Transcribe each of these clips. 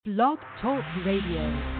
Blog Talk Radio.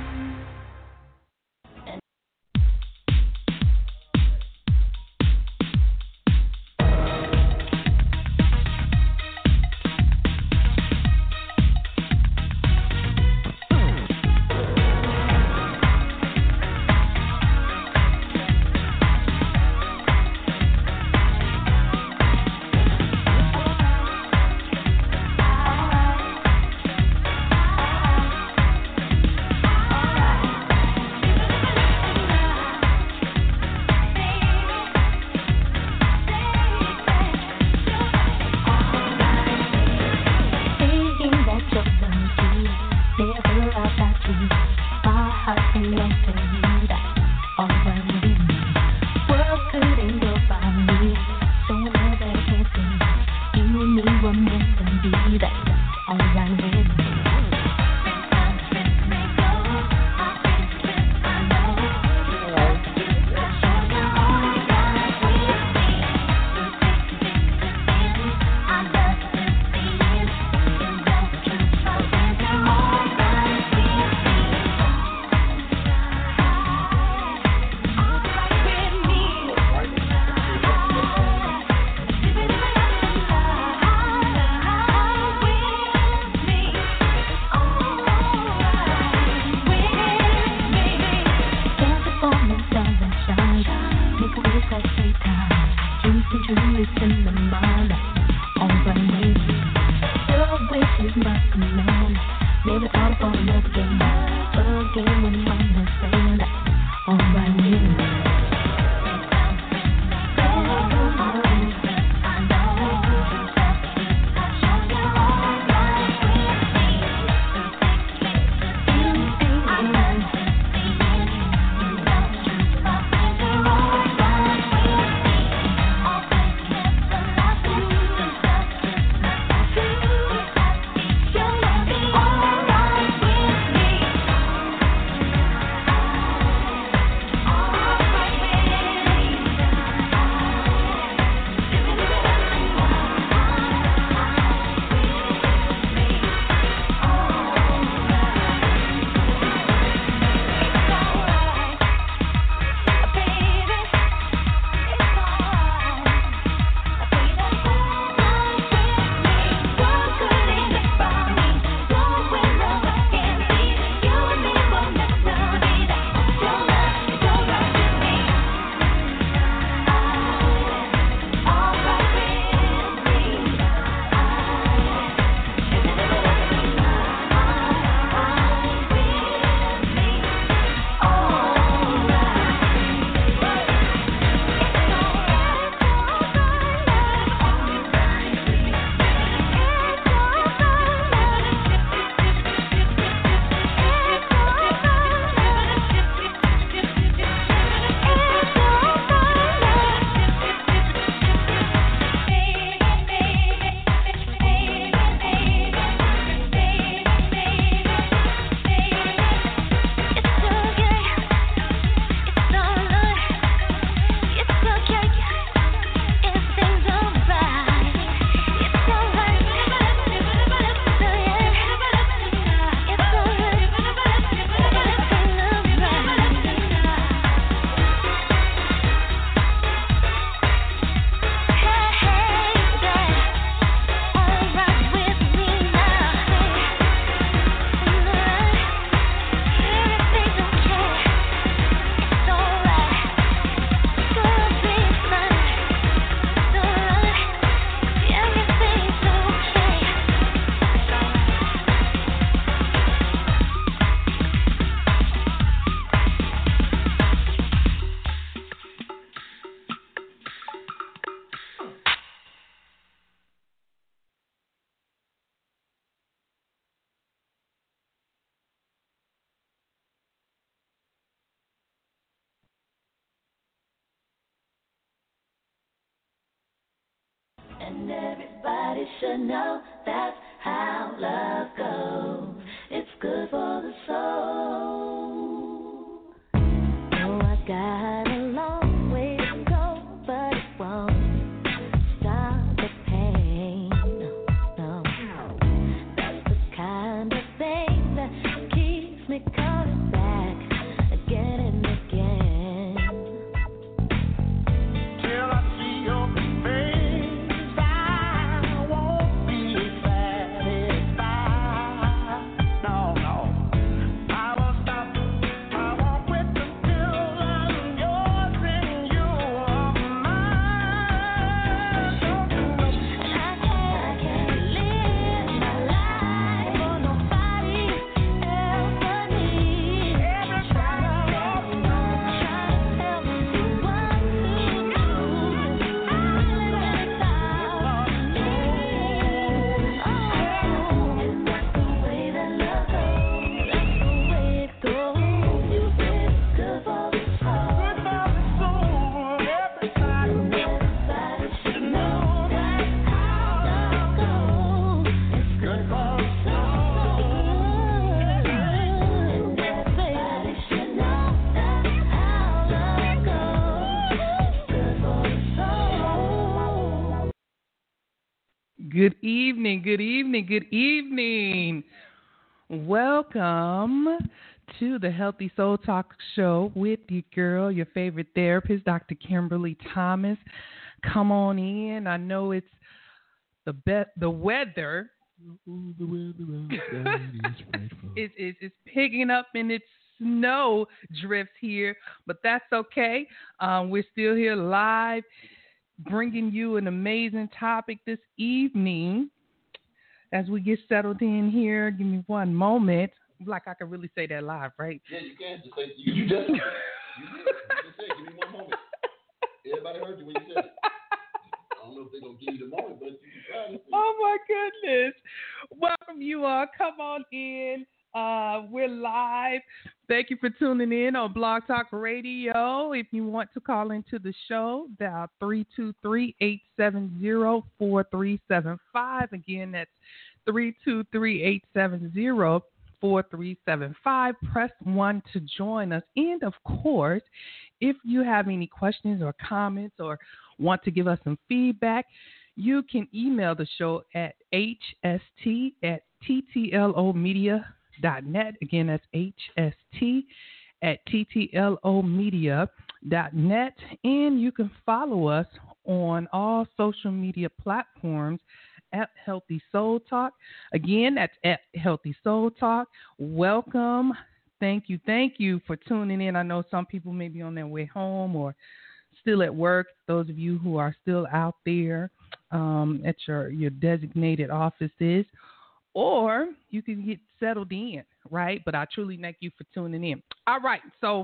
And everybody should know that's how love goes. It's good for the soul. Oh, I got a long way to go, but it won't stop the pain. No, that's the kind of thing that me coming back again and again. Till I see your face, I won't be satisfied. No, no. I won't stop. I won't quit until I'm yours and you are mine. Don't you know? I can't live my life for nobody else but me. Trying to tell me what to do. I live without you. That's the way that love goes. That's the way it goes. You said it's good for the soul. Everybody should know that's how love goes. It's good for the soul. Everybody should know that's how love goes. It's good for the soul. Good evening, good evening, good evening. Welcome to the Healthy Soul Talk Show with your girl, your favorite therapist, Dr. Kimberly Thomas. Come on in. I know it's the weather. It's picking up and it's snow drifts here, but that's okay. We're still here live, bringing you an amazing topic this evening. As we get settled in here, give me one moment. Like I can really say that live, right? Yeah, you can. Just say, you just said, give me one moment. Everybody heard you when you said it. I don't know if they're going to give you the moment, but you can try it. Oh, my goodness. Welcome, you all. Come on in. We're live. Thank you for tuning in on Blog Talk Radio. If you want to call into the show, dial 323-870-4375. Again, that's 323-870-4375. Press 1 to join us. And, of course, if you have any questions or comments or want to give us some feedback, you can email the show at hst@ttlomedia.net. Again, that's hst@ttlomedia.net. And you can follow us on all social media platforms at Healthy Soul Talk. Again, that's at Healthy Soul Talk. Welcome. Thank you for tuning in. I know some people may be on their way home or still at work. Those of you who are still out there at your designated offices, or you can get settled in, right? But I truly thank you for tuning in. All right, so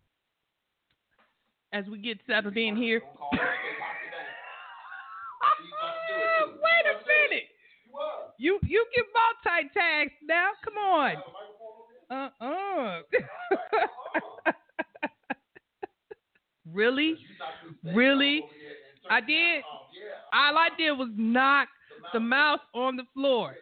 as we get settled in here. Wait a minute. You get multitask now. Come on. Really? I did. All I did was knock the mouse on the floor.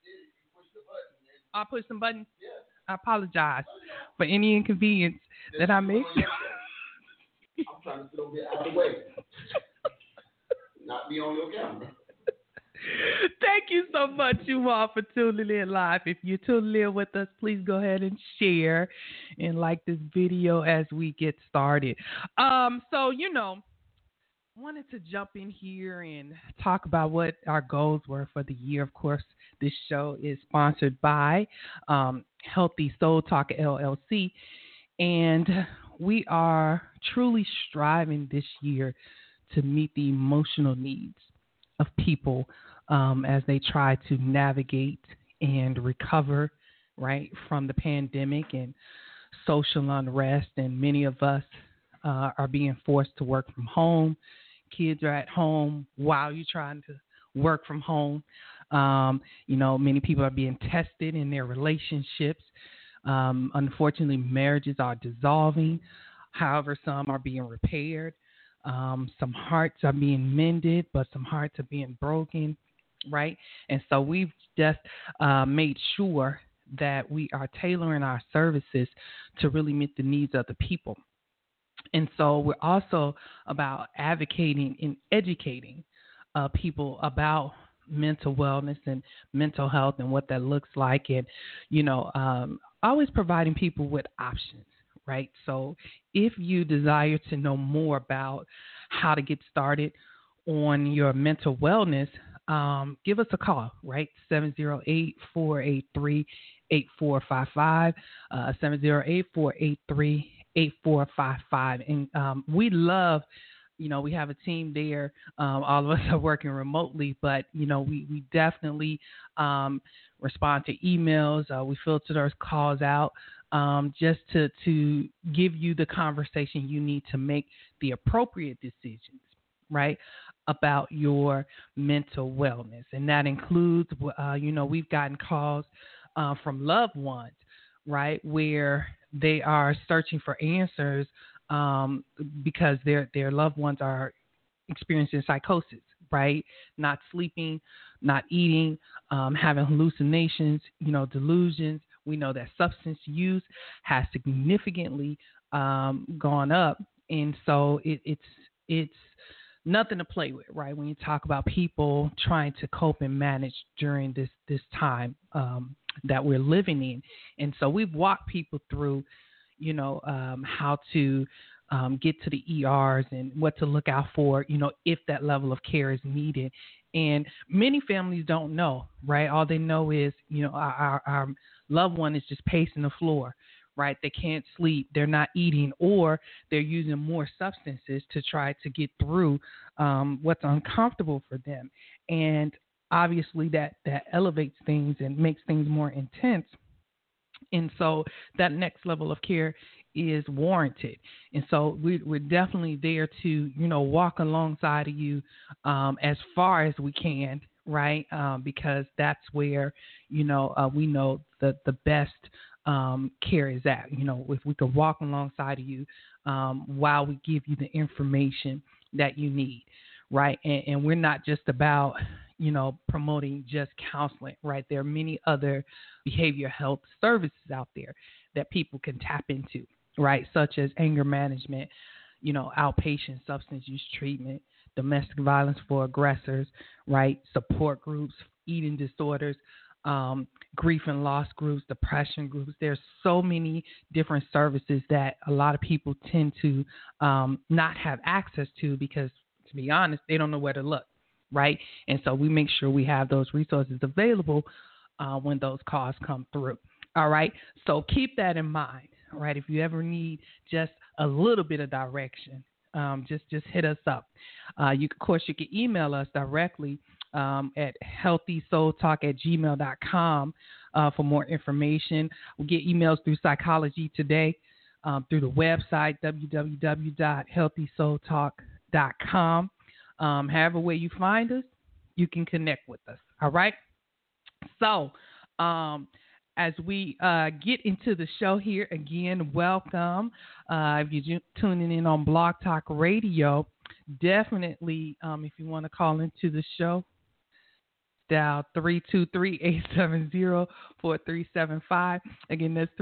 I pushed some buttons. I apologize for any inconvenience that I made. I'm trying to sit over here out of the way. Not be on your camera. Thank you so much, you all, for tuning in live. If you're tuning in with us, please go ahead and share and like this video as we get started. Wanted to jump in here and talk about what our goals were for the year. Of course, this show is sponsored by Healthy Soul Talk LLC, and we are truly striving this year to meet the emotional needs of people as they try to navigate and recover, right, from the pandemic and social unrest. And many of us are being forced to work from home. Kids are at home while you're trying to work from home. Many people are being tested in their relationships. Unfortunately, marriages are dissolving. However, some are being repaired. Some hearts are being mended, but some hearts are being broken, right? And so we've just made sure that we are tailoring our services to really meet the needs of the people. And so we're also about advocating and educating people about mental wellness and mental health and what that looks like, and always providing people with options, right? So if you desire to know more about how to get started on your mental wellness, give us a call, right? 708-483-8455, 708-483-8455. And we love, we have a team there. All of us are working remotely, but, we definitely respond to emails. We filter those calls out just to give you the conversation you need to make the appropriate decisions, right, about your mental wellness. And that includes, we've gotten calls from loved ones, right, where they are searching for answers because their loved ones are experiencing psychosis, right? Not sleeping, not eating, having hallucinations, delusions. We know that substance use has significantly gone up, and so it's nothing to play with, right? When you talk about people trying to cope and manage during this time that we're living in. And so we've walked people through, how to get to the ERs and what to look out for, if that level of care is needed. And many families don't know, right? All they know is, our loved one is just pacing the floor, right? They can't sleep, they're not eating, or they're using more substances to try to get through what's uncomfortable for them. And obviously that elevates things and makes things more intense. And so that next level of care is warranted. And so we're definitely there to, walk alongside of you as far as we can, right? Because that's where, we know the best care is at. If we could walk alongside of you while we give you the information that you need, right? And we're not just about, promoting just counseling, right? There are many other behavioral health services out there that people can tap into, right? Such as anger management, outpatient substance use treatment, domestic violence for aggressors, right? Support groups, eating disorders, grief and loss groups, depression groups. There's so many different services that a lot of people tend to not have access to because, to be honest, they don't know where to look, right? And so we make sure we have those resources available when those calls come through. All right. So keep that in mind, right? If you ever need just a little bit of direction, just hit us up. Of course, you can email us directly at healthysoultalk@gmail.com for more information. We get emails through Psychology Today, through the website, www.healthysoultalk.com. However way you find us, you can connect with us. All right. So as we get into the show here again, welcome. If you're tuning in on Blog Talk Radio, definitely, if you want to call into the show, dial 323-870-4375. Again, that's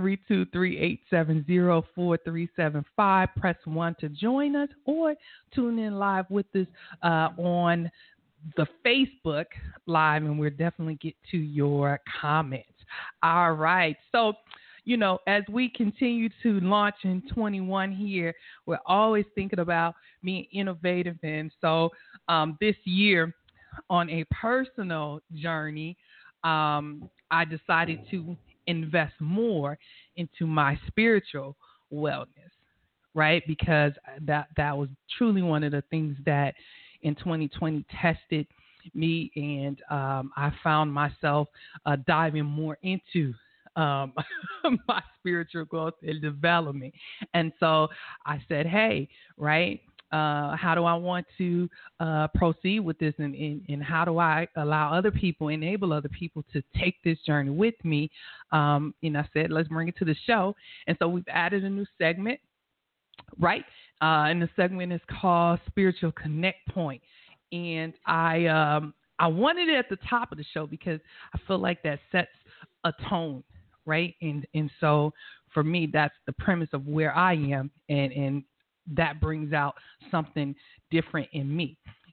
323-870-4375. Press 1 to join us or tune in live with us on the Facebook Live, and we'll definitely get to your comments. All right. So, as we continue to launch in 21 here, we're always thinking about being innovative. And so this year, on a personal journey, I decided to invest more into my spiritual wellness, right? Because that was truly one of the things that in 2020 tested me, and I found myself diving more into my spiritual growth and development. And so I said, hey, right, how do I want to proceed with this, and how do I enable other people to take this journey with me? And I said, let's bring it to the show. And so we've added a new segment, right? And the segment is called Spiritual Connect Point. And I wanted it at the top of the show because I feel like that sets a tone, right? And so for me, that's the premise of where I am, and that brings out something different in me.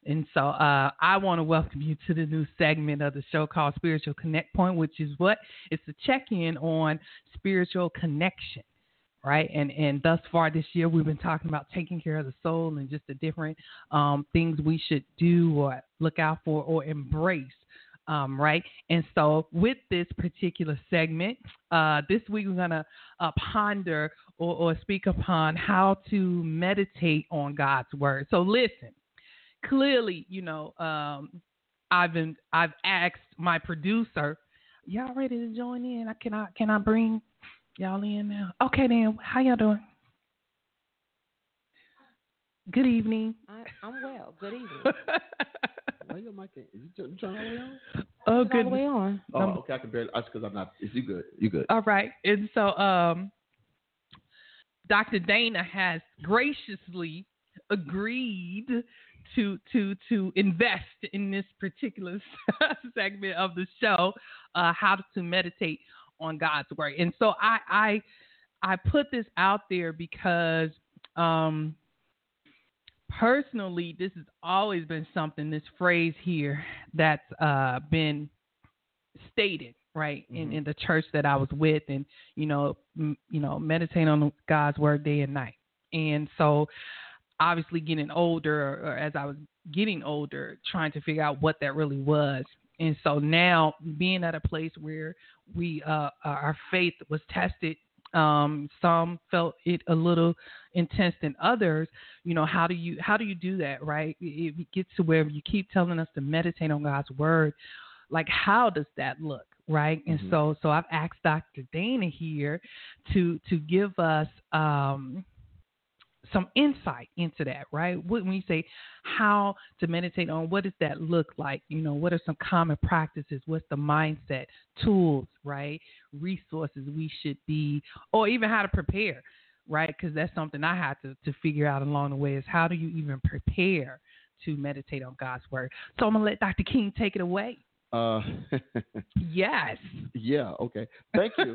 And so I want to welcome you to the new segment of the show called Spiritual Connect Point, which is what? It's a check-in on spiritual connection, right? And thus far this year, we've been talking about taking care of the soul and just the different things we should do or look out for or embrace. Right. And so with this particular segment, this week we're going to ponder or speak upon how to meditate on God's word. So listen, clearly, I've asked my producer, y'all ready to join in? Can I bring y'all in now? Okay, then. How y'all doing? Good evening. I'm well. Good evening. Why your mic? Is it turn all the way on? Oh, It's all good. the way on. Oh, okay. I can barely. That's because I'm not. Is you good? You good? All right. And so Dr. Dana has graciously agreed to invest in this particular segment of the show, how to meditate on God's word. And so I put this out there because personally, this has always been something, this phrase here, that's been stated, right, in the church that I was with, and, meditate on God's word day and night. And so obviously getting older, or as I was getting older, trying to figure out what that really was. And so now being at a place where we our faith was tested, some felt it a little intense than others. How do you do that, right? It gets to where you keep telling us to meditate on God's word. Like, how does that look, right? And so I've asked Dr. Dana here to give us some insight into that, right? When you say how to meditate on, what does that look like? What are some common practices? What's the mindset, tools, right? Resources we should be, or even how to prepare, right? Because that's something I had to figure out along the way, is how do you even prepare to meditate on God's word? So I'm going to let Dr. King take it away. Yes. Yeah. Okay. Thank you.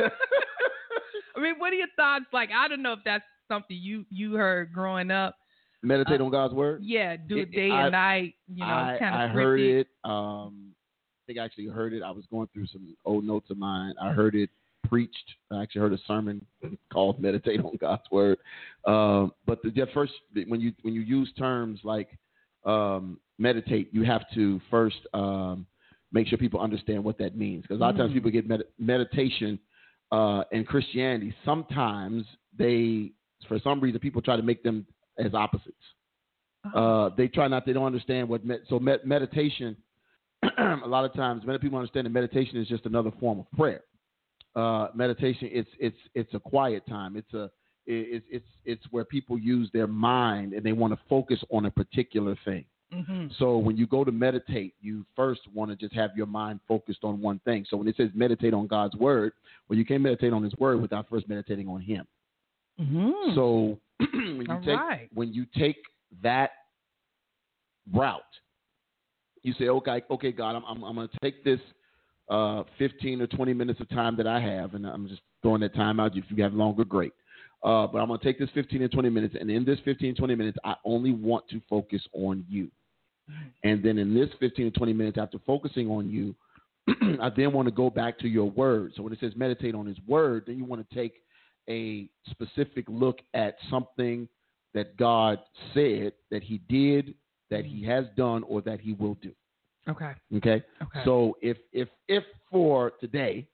I mean, what are your thoughts? Like, I don't know if that's something you heard growing up. Meditate on God's word. Yeah, do it day and night. Kind of. I heard it. I think I actually heard it. I was going through some old notes of mine. I heard it preached. I actually heard a sermon called "Meditate on God's Word." But the first, when you use terms like meditate, you have to first make sure people understand what that means. Because a lot of times people get meditation in Christianity. Sometimes for some reason, people try to make them as opposites. They don't understand what meditation. A lot of times, many people understand that meditation is just another form of prayer. Meditation, it's a quiet time. It's where people use their mind and they want to focus on a particular thing. So when you go to meditate, you first want to just have your mind focused on one thing. So when it says meditate on God's word, well, you can't meditate on His word without first meditating on Him. So when you take that route, you say, okay, God, I'm going to take this 15 or 20 minutes of time that I have, and I'm just throwing that time out. If you have longer, great. But I'm going to take this 15 or 20 minutes, and in this 15, 20 minutes, I only want to focus on you. And then in this 15 or 20 minutes, after focusing on you, I then want to go back to your word. So when it says meditate on His word, then you want to take a specific look at something that God said that He did, that He has done, or that He will do. Okay. So if for today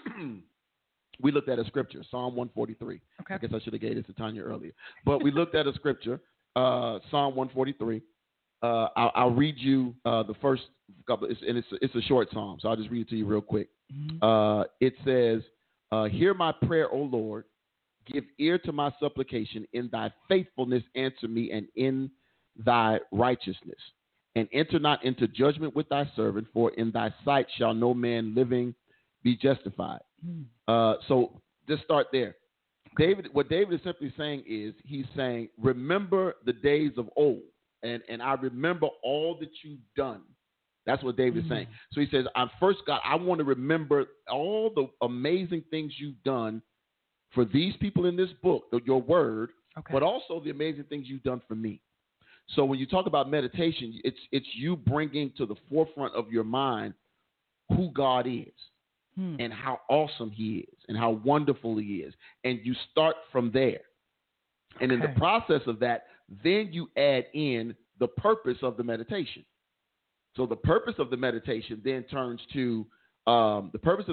we looked at a scripture, Psalm 143. I guess I should have gave this to Tanya earlier, but we looked at a scripture, Psalm 143. I'll read you the first couple, and it's a short psalm, so I'll just read it to you real quick. It says, "Hear my prayer, O Lord. Give ear to my supplication. In Thy faithfulness answer me, and in Thy righteousness. And enter not into judgment with Thy servant, for in Thy sight shall no man living be justified." So just start there. What David is simply saying is, he's saying, remember the days of old, and I remember all that you've done. That's what David is saying. So he says, God, I want to remember all the amazing things you've done for these people in this book, your word, but also the amazing things you've done for me. So when you talk about meditation, it's you bringing to the forefront of your mind who God is and how awesome He is and how wonderful He is, and you start from there. And in the process of that, then you add in the purpose of the meditation. So the purpose of the meditation then turns to well,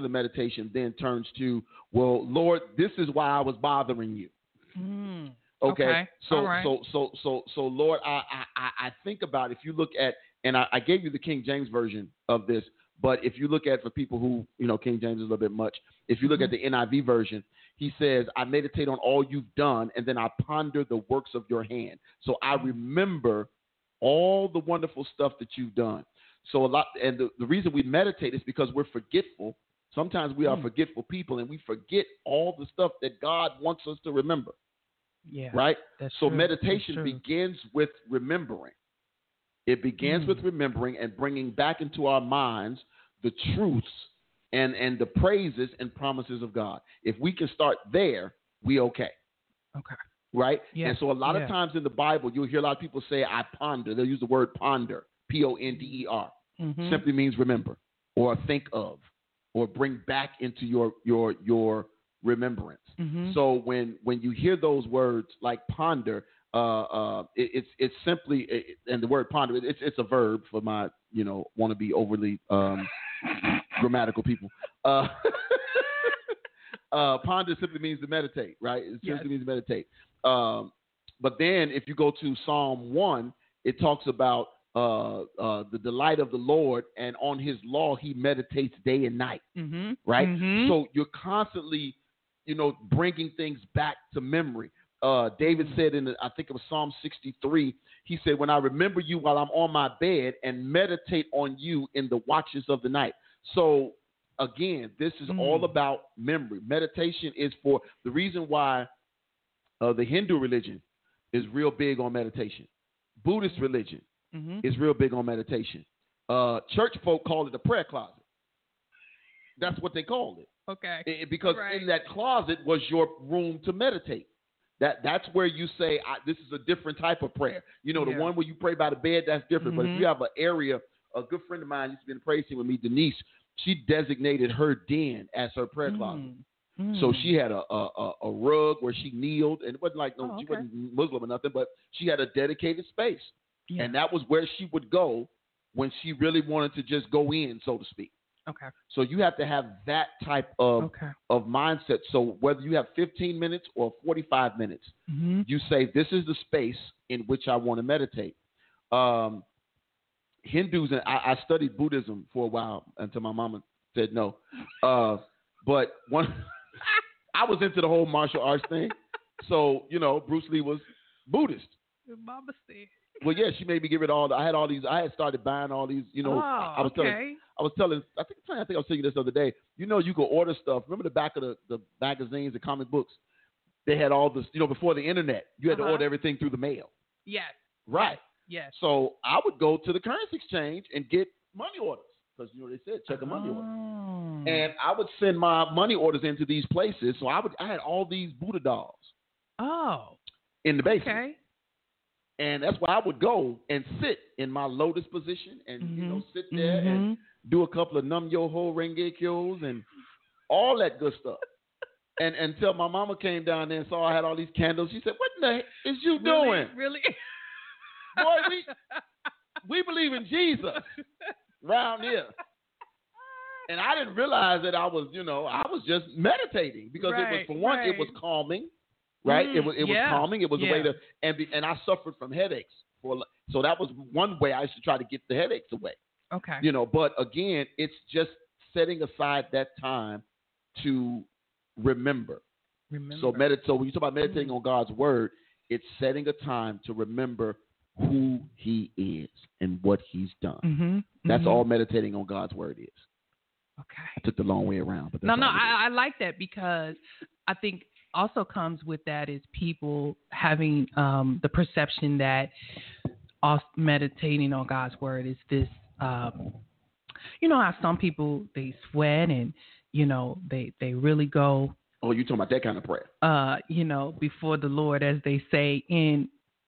Lord, this is why I was bothering you. Okay. So, all right. so Lord, I think about, if you look at, and I gave you the King James version of this, but if you look at, for people who, King James is a little bit much, if you look at the NIV version, he says, I meditate on all you've done, and then I ponder the works of your hand. So I remember all the wonderful stuff that you've done. So the reason we meditate is because we're forgetful. Sometimes we are forgetful people, and we forget all the stuff that God wants us to remember. Yeah. Right? That's So true. meditation begins with remembering. It begins with remembering and bringing back into our minds the truths and the praises and promises of God. If we can start there, we okay. Okay. Right? Yeah. And so a lot of times in the Bible, you'll hear a lot of people say, I ponder. They'll use the word ponder, P-O-N-D-E-R. Simply means remember or think of or bring back into your remembrance. So when you hear those words like ponder, it's simply, and the word ponder, it's a verb for my, want to be overly grammatical people. Ponder simply means to meditate, right? It simply means to meditate. But then if you go to Psalm 1, it talks about the delight of the Lord, and on His law He meditates day and night, right? So you're constantly, bringing things back to memory. David said I think it was Psalm 63, he said, when I remember you while I'm on my bed and meditate on you in the watches of the night. So again, this is all about memory. Meditation is for the reason why the Hindu religion is real big on meditation. Buddhist religion is real big on meditation. Church folk call it a prayer closet. That's what they called it. Okay. Because in that closet was your room to meditate. That's where you say, this is a different type of prayer. The one where you pray by the bed, that's different. But if you have an area, a good friend of mine used to be in the praise team with me, Denise, she designated her den as her prayer closet. So she had a rug where she kneeled, and it wasn't like she wasn't Muslim or nothing, but she had a dedicated space. Yeah. And that was where she would go when she really wanted to just go in, so to speak. Okay. So you have to have that type of mindset. So whether you have 15 minutes or 45 minutes, you say, this is the space in which I want to meditate. Hindus, and I studied Buddhism for a while until my mama said no. But I was into the whole martial arts thing. So, Bruce Lee was Buddhist. Your mama said. Well, yeah, she made me give it all. I had started buying all these, I was telling, I think I was telling you this the other day. You could order stuff. Remember the back of the magazines, the comic books? They had all this, before the internet, you had to order everything through the mail. Yes. Right. Yes. So I would go to the currency exchange and get money orders because, they said check a money order. And I would send my money orders into these places. So I had all these Buddha dolls. Oh. In the basement. Okay. And that's where I would go and sit in my lotus position and, sit there and do a couple of Nam Yo-Ho Renge Kyos and all that good stuff. And until my mama came down there and saw I had all these candles, she said, what in the heck is you doing? Really? Boy, we believe in Jesus around here. And I didn't realize that I was just meditating because it was, for one, it was calming. Right, it was calming. It was a way to, and I suffered from headaches so that was one way I used to try to get the headaches away. Okay, but again, it's just setting aside that time to remember. So when you talk about meditating on God's word, it's setting a time to remember who He is and what He's done. That's all meditating on God's word is. Okay, I took the long way around, but I like that because I think. Also comes with that is people having the perception that meditating on God's word is this, how some people, they sweat and, they really go. Oh, you're talking about that kind of prayer. Before the Lord, as they say. And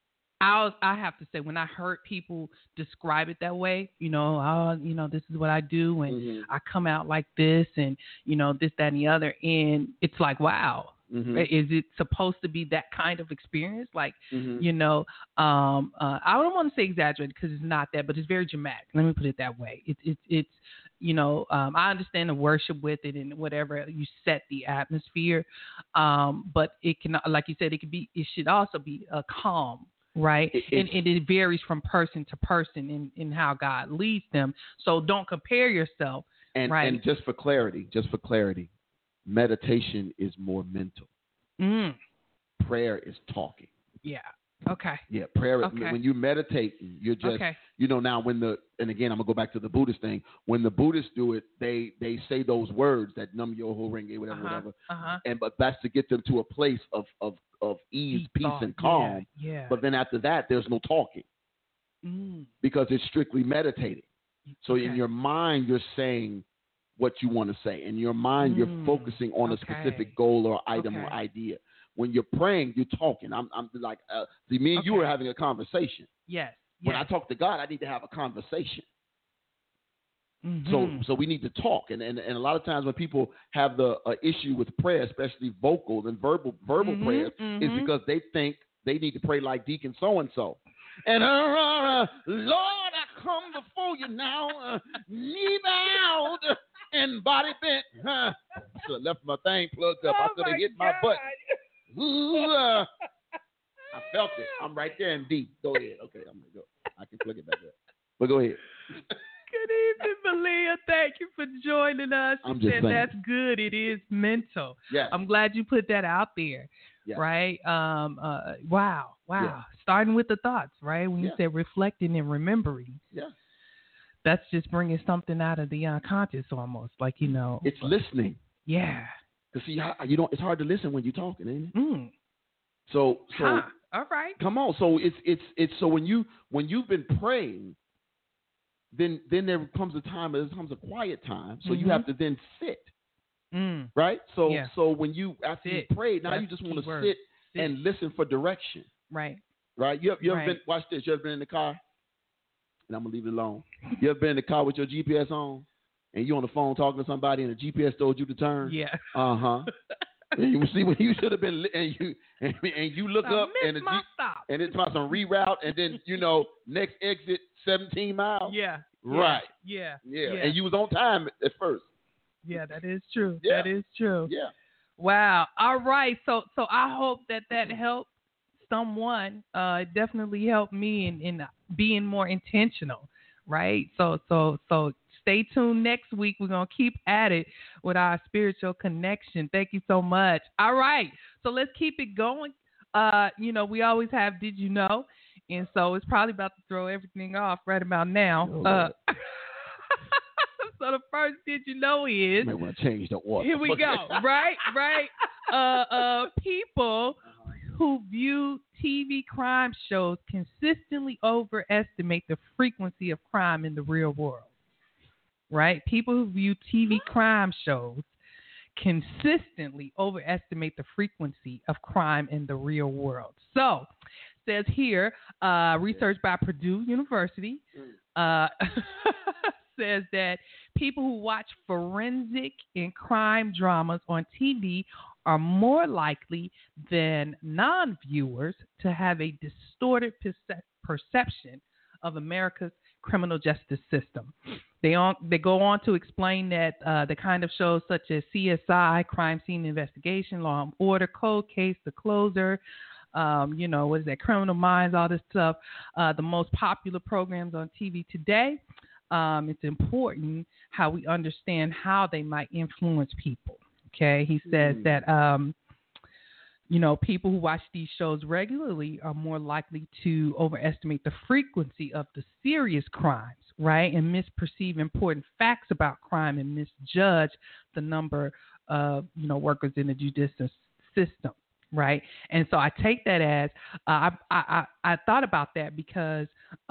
I have to say, when I heard people describe it that way, this is what I do, and I come out like this, and this, that, and the other, and it's like, wow. Is it supposed to be that kind of experience? Like, I don't want to say exaggerated because it's not that, but it's very dramatic. Let me put it that way. It's I understand the worship with it and whatever, you set the atmosphere, but it can, like you said, it should also be a calm, right? And it varies from person to person in how God leads them. So don't compare yourself. Right? And just for clarity, meditation is more mental. Prayer is talking. Yeah. Okay. Yeah. Prayer. Okay. When you meditate, you're just, now and again, I'm gonna go back to the Buddhist thing. When the Buddhists do it, they say those words that Nam Myoho Renge, whatever. But that's to get them to a place of ease, peace, and calm. Yeah. But then after that, there's no talking because it's strictly meditating. So in your mind, you're saying what you want to say. In your mind, you're focusing on a specific goal or item or idea. When you're praying, you're talking. I'm like, see, me and you are having a conversation. Yes. When I talk to God, I need to have a conversation. So we need to talk. And a lot of times when people have the issue with prayer, especially vocal and verbal prayers, is because they think they need to pray like Deacon so-and-so. And Lord, I come before you now, knee bowed and body bent. I should have left my thing plugged up. I could have hit my butt. Ooh, I felt it. I'm right there in deep. Go ahead. Okay, I'm going to go. I can plug it back up. But go ahead. Good evening, Malia. Thank you for joining us. I'm just saying. That's good. It is mental. Yeah. I'm glad you put that out there. Yeah. Right? Wow. Yeah. Starting with the thoughts, right? When you said reflecting and remembering. Yeah. That's just bringing something out of the unconscious almost. Like, It's listening. Yeah. Because see, it's hard to listen when you're talking, ain't it? So all right. Come on. So it's so when you've been praying, then there comes a quiet time. So you have to then sit. Right? So when after you pray, now you just want to sit and listen for direction. Right. Right? You ever been, watch this, you ever been in the car? And I'm gonna leave it alone. You ever been in the car with your GPS on and you on the phone talking to somebody and the GPS told you to turn? Yeah. And you see when you should have been, and you look up and it's about some reroute, and then next exit 17 miles. Yeah. Right. Yeah. And you was on time at first. Yeah, that is true. Yeah. That is true. Yeah. Wow. All right. So I hope that helped someone. It definitely helped me in being more intentional. Right. So stay tuned next week. We're going to keep at it with our spiritual connection. Thank you so much. All right. So let's keep it going. We always have Did You Know? And so it's probably about to throw everything off right about now. So the first Did You Know is... You might want to change the order. Here we go. Right. People who view TV crime shows consistently overestimate the frequency of crime in the real world. Right? People who view TV crime shows consistently overestimate the frequency of crime in the real world. So, says here, research by Purdue University says that people who watch forensic and crime dramas on TV are more likely than non-viewers to have a distorted perception of America's criminal justice system. They go on to explain that the kind of shows such as CSI, Crime Scene Investigation, Law and Order, Cold Case, The Closer, what is that, Criminal Minds, all this stuff, the most popular programs on TV today, it's important how we understand how they might influence people. Okay, he says that people who watch these shows regularly are more likely to overestimate the frequency of the serious crimes, right, and misperceive important facts about crime and misjudge the number of workers in the judicial system, right? And so I take that as I thought about that because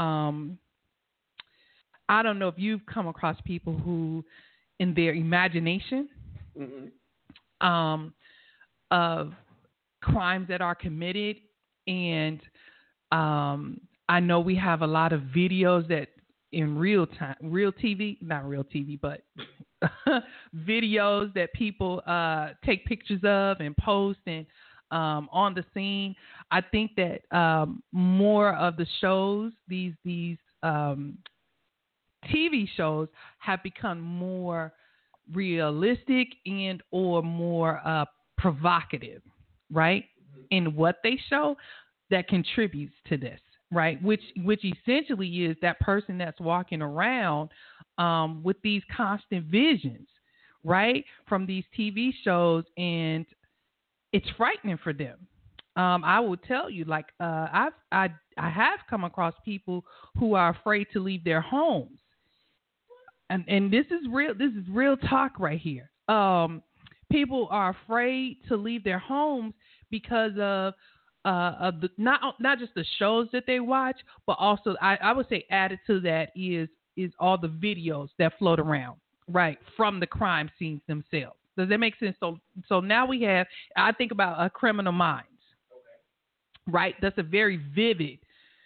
I don't know if you've come across people who, in their imagination, of crimes that are committed and I know we have a lot of videos that in real time, not real TV, but videos that people take pictures of and post and on the scene. I think that more of the shows, these TV shows, have become more realistic and or more provocative, right? In what they show, that contributes to this, right? Which essentially is that person that's walking around with these constant visions, right, from these TV shows, and it's frightening for them. I will tell you, like I have come across people who are afraid to leave their homes, and this is real. This is real talk right here. People are afraid to leave their homes because of the not just the shows that they watch, but also I would say added to that is all the videos that float around, right, from the crime scenes themselves. Does that make sense? So now we have, I think about Criminal Minds, right? That's a very vivid,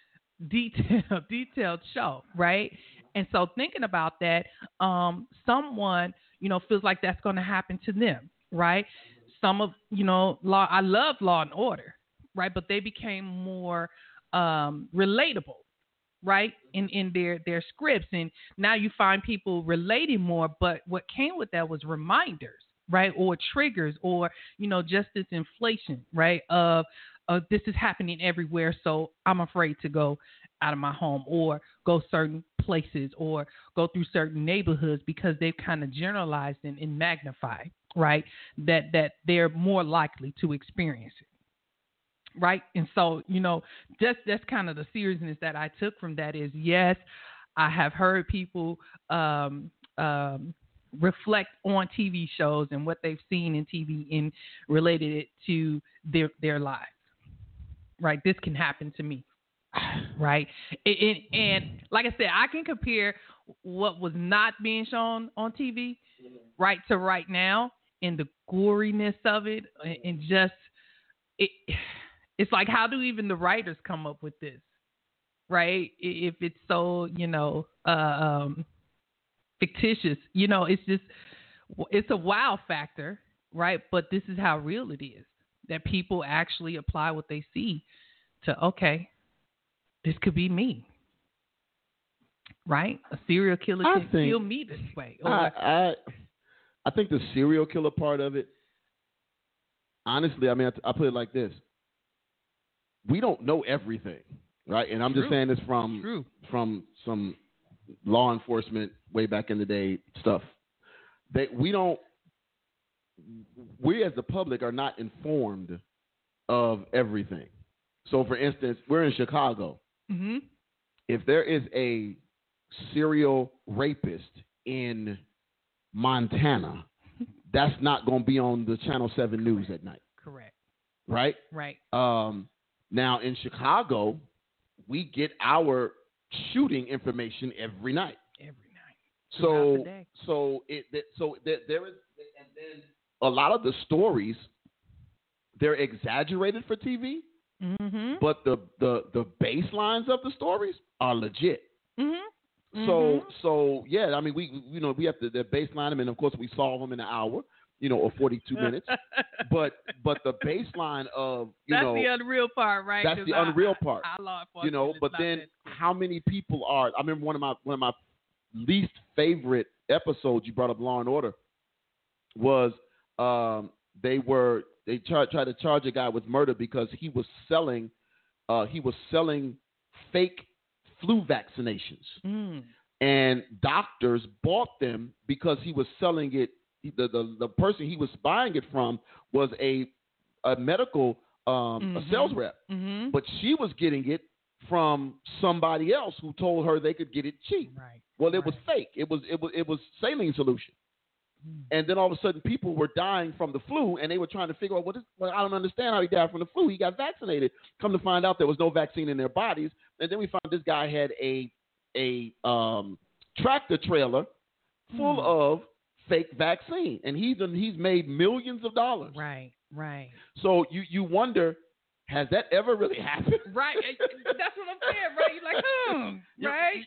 detailed show, right? And so thinking about that, someone, feels like that's going to happen to them, right? Some of, I love Law and Order, right? But they became more relatable, right, in their scripts. And now you find people relating more, but what came with that was reminders, right, or triggers, or, just this inflation, right, of this is happening everywhere, so I'm afraid to go out of my home or go certain places or go through certain neighborhoods because they've kind of generalized and magnified, right, that they're more likely to experience it, right? And so, that's kind of the seriousness that I took from that is, yes, I have heard people reflect on TV shows and what they've seen in TV and related it to their lives, right? This can happen to me. Right. And like I said, I can compare what was not being shown on TV, right, to right now, and the goriness of it, and just it's like, how do even the writers come up with this, right? If it's so fictitious, it's a wow factor, right? But this is how real it is, that people actually apply what they see to, okay, this could be me, right? A serial killer can kill me this way. I think the serial killer part of it, honestly, I mean, I put it like this. We don't know everything, right? And I'm just saying this from some law enforcement way back in the day stuff. We as the public are not informed of everything. So, for instance, we're in Chicago. Mm-hmm. If there is a serial rapist in Montana, that's not going to be on the Channel 7 News at night. Correct. Right? Right. Now, in Chicago, we get our shooting information every night. Every night. Throughout the day. So there is, and then a lot of the stories, they're exaggerated for TV. Mm-hmm. But the baselines of the stories are legit. Mm-hmm. So yeah, I mean we have to baseline them, and of course we solve them in an hour, or 42 minutes. But the baseline of that's the unreal part, right? That's the unreal part. But then how many people are? I remember one of my least favorite episodes. You brought up Law and Order. Was they tried to charge a guy with murder because he was selling fake flu vaccinations, and doctors bought them because he was selling it. The person he was buying it from was a medical a sales rep, but she was getting it from somebody else who told her they could get it cheap. Right. Well, it was fake. It was saline solution. And then all of a sudden, people were dying from the flu, and they were trying to figure out, well, I don't understand how he died from the flu. He got vaccinated. Come to find out, there was no vaccine in their bodies. And then we found this guy had a tractor trailer full of fake vaccine, and he's made millions of dollars. Right. So you wonder, has that ever really happened? Right. That's what I'm saying, right? You're like, right?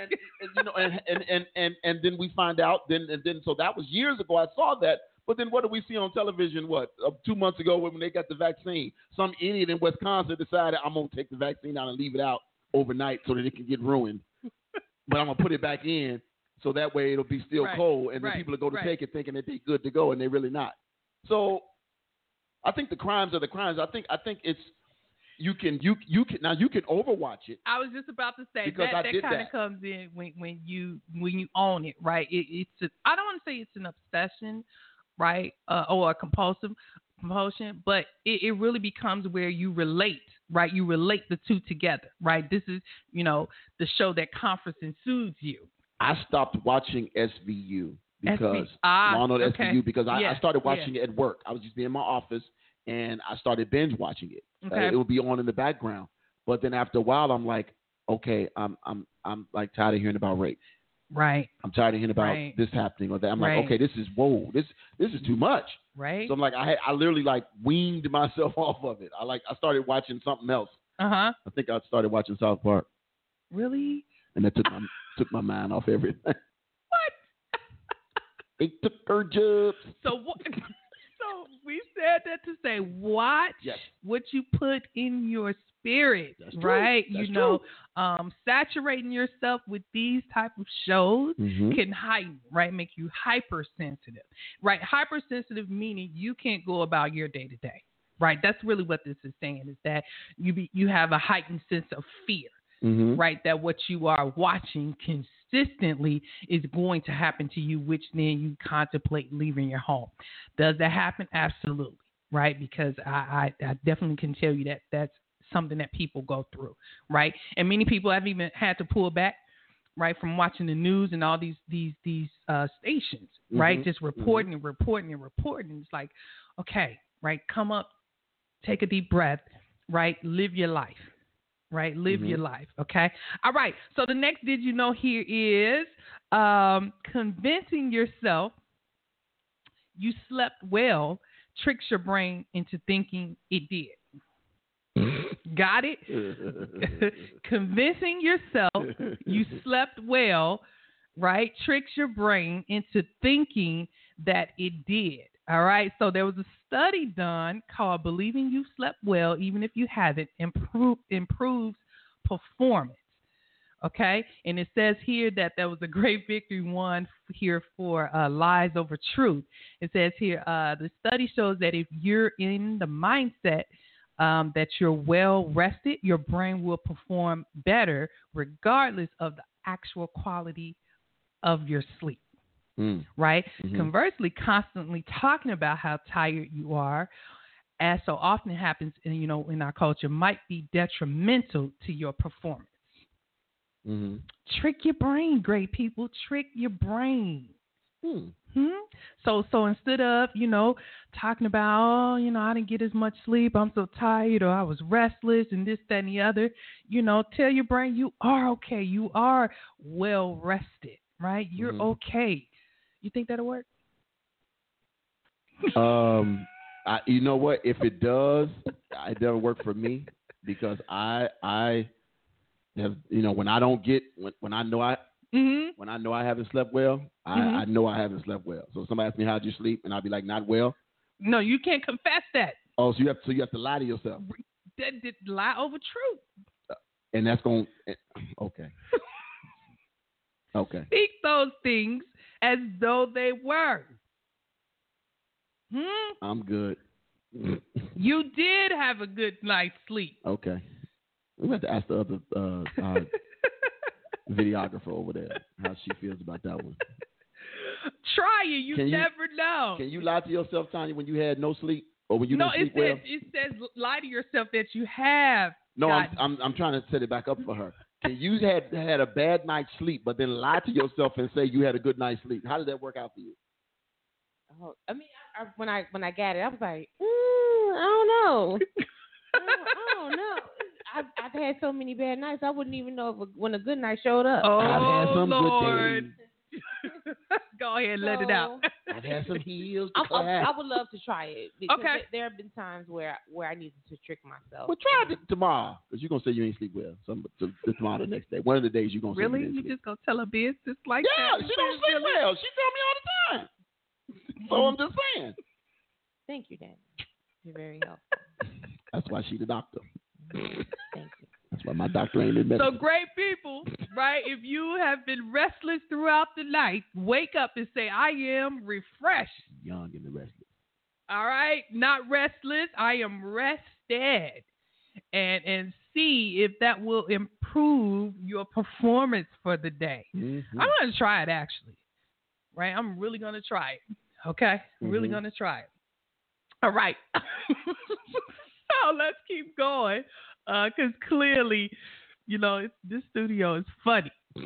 And then we find out, so that was years ago. I saw that. But then what do we see on television, 2 months ago when they got the vaccine? Some idiot in Wisconsin decided, I'm going to take the vaccine out and leave it out overnight so that it can get ruined. But I'm going to put it back in so that way it'll be still cold. And then people will go to take it thinking that they're good to go, and they're really not. So I think the crimes are the crimes. I think it's you can overwatch it. I was just about to say because that kind of comes in when you own it, right? I don't want to say it's an obsession, right, or a compulsion, but it really becomes where you relate, right? You relate the two together, right? This is the show that comforts and soothes you. I stopped watching SVU because SVU because I started watching it at work. I was just in my office and I started binge watching it. Okay. It would be on in the background, but then after a while, I'm like, okay, I'm like tired of hearing about rape. Right. I'm tired of hearing about this happening or that. I'm like, okay, this is too much. Right. So I'm like, I literally like weaned myself off of it. I started watching something else. I think I started watching South Park. Really? And that took my mind off everything. What? They took her jobs. So what? So we said that to say, watch what you put in your spirit, right? That's true. Saturating yourself with these type of shows Mm-hmm. can heighten, right? Make you hypersensitive, right? Hypersensitive meaning you can't go about your day to day, right? That's really what this is saying, is that you have a heightened sense of fear. Mm-hmm. Right, that what you are watching consistently is going to happen to you, which then you contemplate leaving your home. Does that happen? Absolutely, right? Because I definitely can tell you that that's something that people go through, right? And many people have even had to pull back, right, from watching the news and all these stations, right, just reporting and reporting and reporting. It's like, okay, right, come up, take a deep breath, right, live your life. Right, live your life. Okay. All right. So the next did you know here is convincing yourself you slept well tricks your brain into thinking it did. Got it? Convincing yourself you slept well, right, tricks your brain into thinking that it did. All right, so there was a study done called Believing You Slept Well, Even If You Haven't, improves performance. Okay, and it says here that there was a great victory won here for lies over truth. It says here, the study shows that if you're in the mindset that you're well rested, your brain will perform better regardless of the actual quality of your sleep. Right? Mm-hmm. Conversely, constantly talking about how tired you are, as so often happens in our culture, might be detrimental to your performance. Mm-hmm. Trick your brain, great people. Trick your brain. So instead of, talking about, I didn't get as much sleep, I'm so tired, or I was restless and this, that, and the other, tell your brain you are okay. You are well rested, right? You're okay. You think that'll work? You know what? If it does, it doesn't work for me because I have, when I don't get, when I know I haven't slept well, I know I haven't slept well. So if somebody asks me how'd you sleep, and I'll be like, not well. No, you can't confess that. Oh, so you have to lie to yourself. Lie over truth. And that's going. Okay. Okay. Speak those things as though they were. I'm good. You did have a good night's sleep. Okay. We have to ask the other videographer over there how she feels about that one. Try it. You never know. Can you lie to yourself, Tanya, when you had no sleep or when you didn't sleep well? It says lie to yourself that you have. No, I'm trying to set it back up for her. Can you had a bad night's sleep, but then lie to yourself and say you had a good night's sleep? How did that work out for you? Oh, I mean, when I got it, I was like, I don't know. I don't know. I've had so many bad nights, I wouldn't even know when a good night showed up. Oh, I've had some Lord. good days. Go ahead, let it out. I've had some heels. I would love to try it because Okay. there have been times where I needed to trick myself. Well, try it tomorrow because you're gonna say you ain't sleep well. Tomorrow, the next day, one of the days you're gonna say Really? you didn't You sleep. just gonna tell her business like Yeah, that? she don't sleep well. She tell me all the time. So I'm just saying. Thank you, Daddy. You're very helpful. That's why she the doctor. Thank you. That's why my doctor ain't in medicine. So great people, right? If you have been restless throughout the night, wake up and say, I am refreshed. Young and the restless. All right? Not restless. I am rested. And see if that will improve your performance for the day. Mm-hmm. I'm going to try it actually. Right? I'm really going to try it. Okay? Really Mhm. going to try it. All right. So let's keep going. Because clearly, this studio is funny.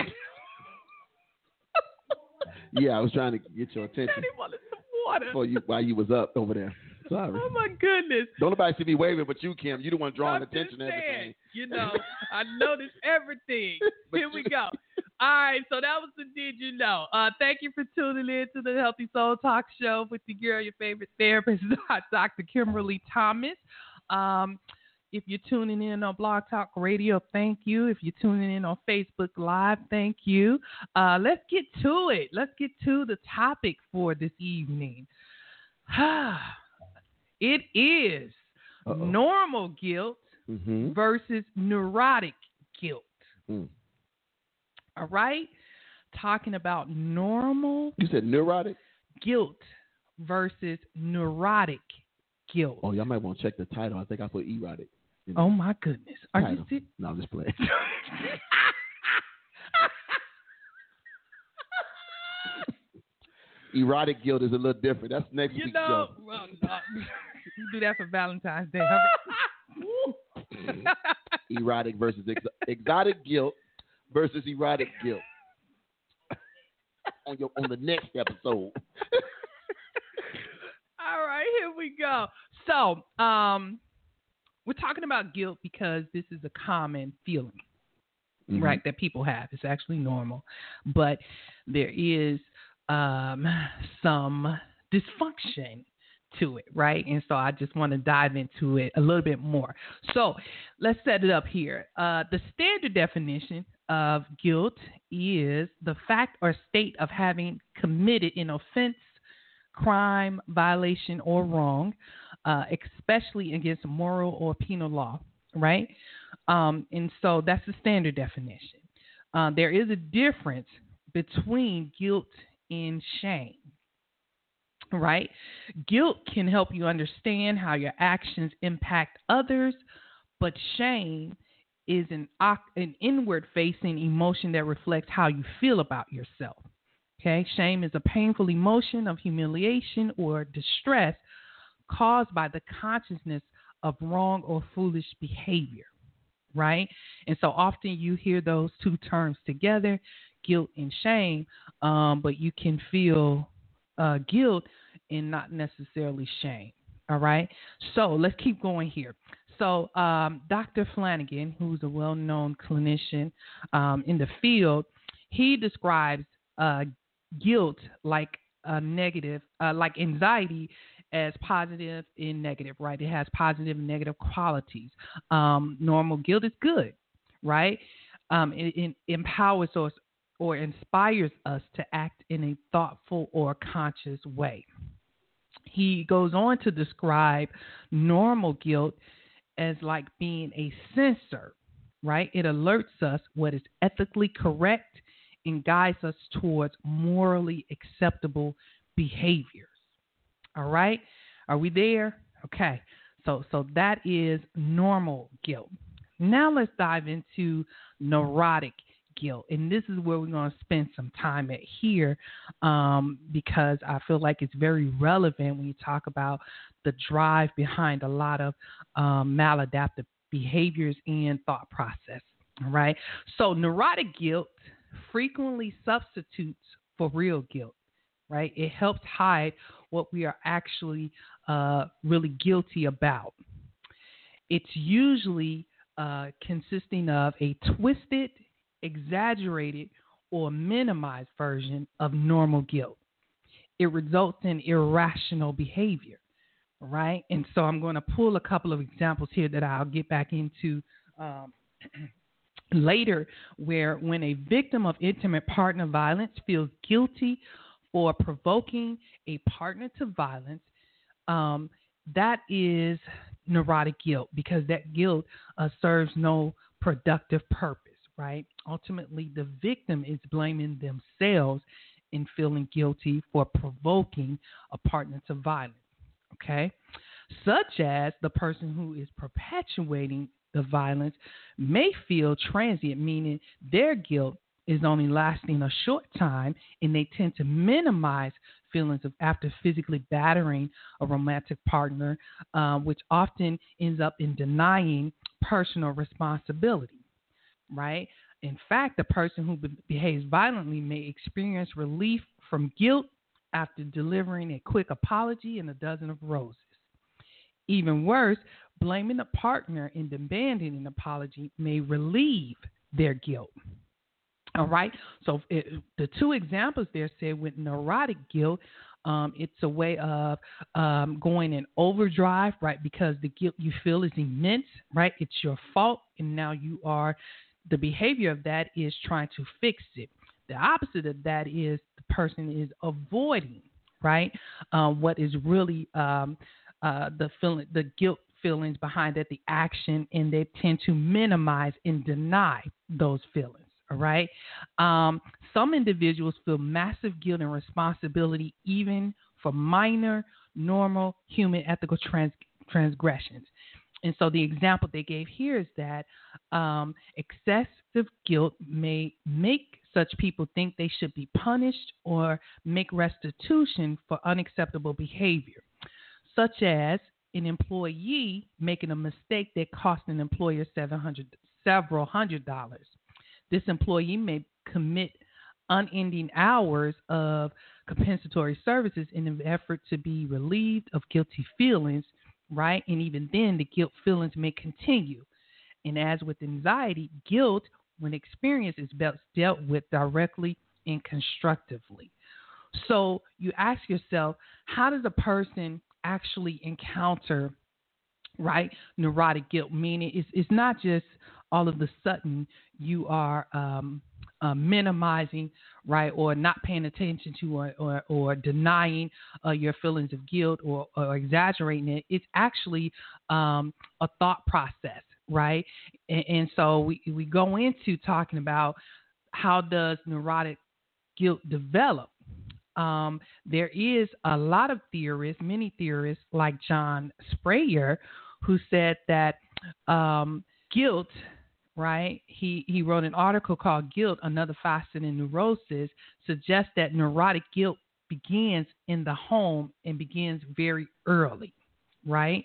Yeah, I was trying to get your attention Daddy wanted some water. while you was up over there. Sorry. Oh my goodness. Don't nobody see me waving but you, Kim. You the one drawing I'm attention just to everything. saying, I noticed everything. But Here we go. All right, so that was the Did You Know? Thank you for tuning in to the Healthy Soul Talk Show with your girl, your favorite therapist, Dr. Kimberly Thomas. If you're tuning in on Blog Talk Radio, thank you. If you're tuning in on Facebook Live, thank you. Let's get to it. Let's get to the topic for this evening. It is normal guilt Mm-hmm. versus neurotic guilt. Mm. All right? Talking about normal You said neurotic? guilt versus neurotic guilt. Oh, y'all might want to check the title. I think I put erotic. Oh my goodness. Are you Title. serious? No, I'm just playing. Erotic guilt is a little different. That's next week's show. Well, no. You do that for Valentine's Day. Erotic versus exotic guilt versus erotic guilt. on the next episode. All right, here we go. So, we're talking about guilt because this is a common feeling, Mhm. right, that people have. It's actually normal. But there is some dysfunction to it, right? And so I just want to dive into it a little bit more. So let's set it up here. The standard definition of guilt is the fact or state of having committed an offense, crime, violation, or wrong, especially against moral or penal law, right? And so that's the standard definition. There is a difference between guilt and shame, right? Guilt can help you understand how your actions impact others, but shame is an inward-facing emotion that reflects how you feel about yourself. Okay, shame is a painful emotion of humiliation or distress caused by the consciousness of wrong or foolish behavior, right? And so often you hear those two terms together, guilt and shame, but you can feel guilt and not necessarily shame, all right? So let's keep going here. So Dr. Flanagan, who's a well-known clinician in the field, he describes guilt like a negative, like anxiety as positive and negative, right? It has positive and negative qualities. Normal guilt is good, right? It empowers us or inspires us to act in a thoughtful or conscious way. He goes on to describe normal guilt as like being a sensor, right? It alerts us what is ethically correct and guides us towards morally acceptable behaviors. All right? Are we there? Okay. So that is normal guilt. Now let's dive into neurotic guilt. And this is where we're going to spend some time at here because I feel like it's very relevant when you talk about the drive behind a lot of maladaptive behaviors and thought process. All right. So neurotic guilt frequently substitutes for real guilt, right? It helps hide what we are actually really guilty about. It's usually consisting of a twisted, exaggerated, or minimized version of normal guilt. it results in irrational behavior, right? And so I'm going to pull a couple of examples here that I'll get back into later, where when a victim of intimate partner violence feels guilty for provoking a partner to violence, that is neurotic guilt, because that guilt serves no productive purpose, right? Ultimately, the victim is blaming themselves in feeling guilty for provoking a partner to violence, okay? Such as the person who is perpetuating the violence may feel transient, meaning their guilt is only lasting a short time, and they tend to minimize feelings of after physically battering a romantic partner, which often ends up in denying personal responsibility, right? In fact, the person who behaves violently may experience relief from guilt after delivering a quick apology and a dozen of roses. Even worse, blaming a partner and demanding an apology may relieve their guilt. All right. So the two examples there said with neurotic guilt, it's a way of going in overdrive, right? Because the guilt you feel is immense, right? It's your fault. And now the behavior of that is trying to fix it. The opposite of that is the person is avoiding, right? What is really the guilt feelings behind that, the action, and they tend to minimize and deny those feelings. All right. Some individuals feel massive guilt and responsibility even for minor, normal, human ethical transgressions. And so the example they gave here is that excessive guilt may make such people think they should be punished or make restitution for unacceptable behavior, such as an employee making a mistake that cost an employer several hundred dollars. This employee may commit unending hours of compensatory services in an effort to be relieved of guilty feelings, right? And even then, the guilt feelings may continue. And as with anxiety, guilt, when experienced, is best dealt with directly and constructively. So you ask yourself, how does a person actually encounter, right, neurotic guilt? Meaning it's not just all of a sudden you are minimizing, right, or not paying attention to or denying your feelings of guilt or exaggerating it. It's actually a thought process, right? And so we go into talking about how does neurotic guilt develop. There is a lot of theorists, many theorists like John Sprayer, who said that guilt, right? He wrote an article called Guilt, Another Facet in Neurosis, suggests that neurotic guilt begins in the home and begins very early, right?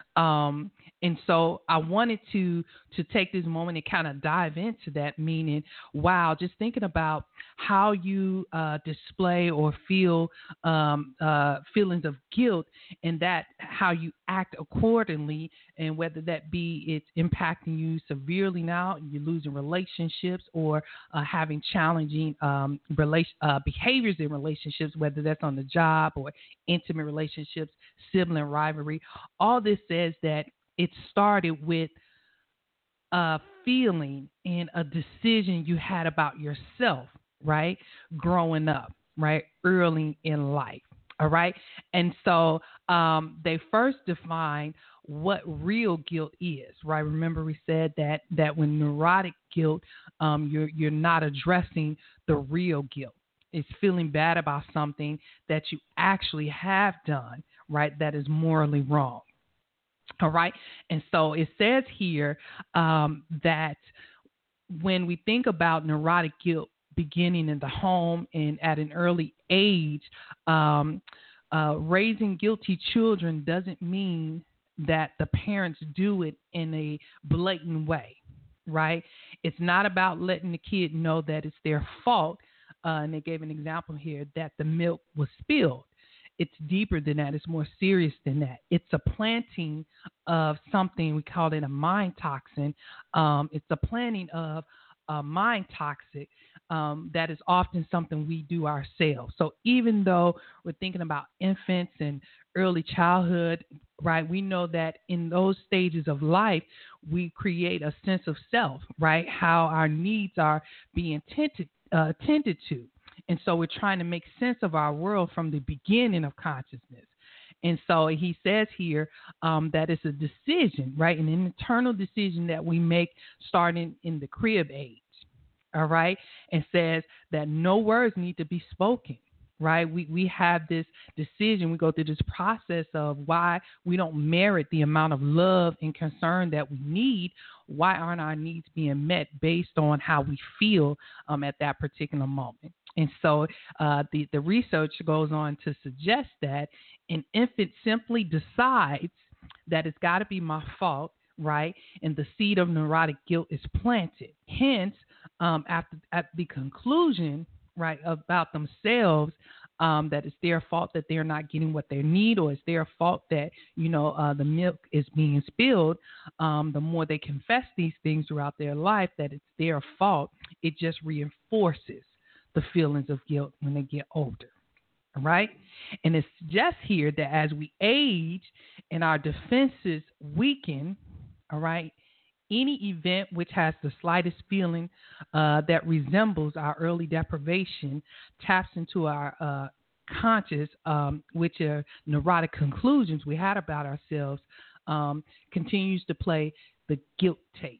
And so I wanted to take this moment and kind of dive into that, meaning, wow, just thinking about how you display or feel feelings of guilt, and that how you act accordingly, and whether that be it's impacting you severely now, you're losing relationships, or having challenging behaviors in relationships, whether that's on the job or intimate relationships, sibling rivalry. All this says that it started with a feeling and a decision you had about yourself, right? Growing up, right? Early in life. All right. And so they first defined what real guilt is, right? Remember we said that when neurotic guilt, you're not addressing the real guilt. It's feeling bad about something that you actually have done, right? That is morally wrong. All right. And so it says here that when we think about neurotic guilt beginning in the home and at an early age, raising guilty children doesn't mean that the parents do it in a blatant way, right? It's not about letting the kid know that it's their fault. And they gave an example here that the milk was spilled. It's deeper than that. It's more serious than that. It's a planting of something, we call it a mind toxin. It's a planting of a mind toxic that is often something we do ourselves. So even though we're thinking about infants and early childhood, right, we know that in those stages of life, we create a sense of self, right, how our needs are being tended to. And so we're trying to make sense of our world from the beginning of consciousness. And so he says here that it's a decision, right, an internal decision that we make starting in the crib age, all right, and says that no words need to be spoken, right? We have this decision. We go through this process of why we don't merit the amount of love and concern that we need. Why aren't our needs being met based on how we feel at that particular moment? And so the research goes on to suggest that an infant simply decides that it's got to be my fault, right? And the seed of neurotic guilt is planted. Hence, at the conclusion, right, about themselves, that it's their fault that they're not getting what they need, or it's their fault that, the milk is being spilled, the more they confess these things throughout their life that it's their fault, it just reinforces the feelings of guilt when they get older. All right? And it suggests here that as we age and our defenses weaken, all right, any event which has the slightest feeling that resembles our early deprivation taps into our conscious, which are neurotic conclusions we had about ourselves, continues to play the guilt tape,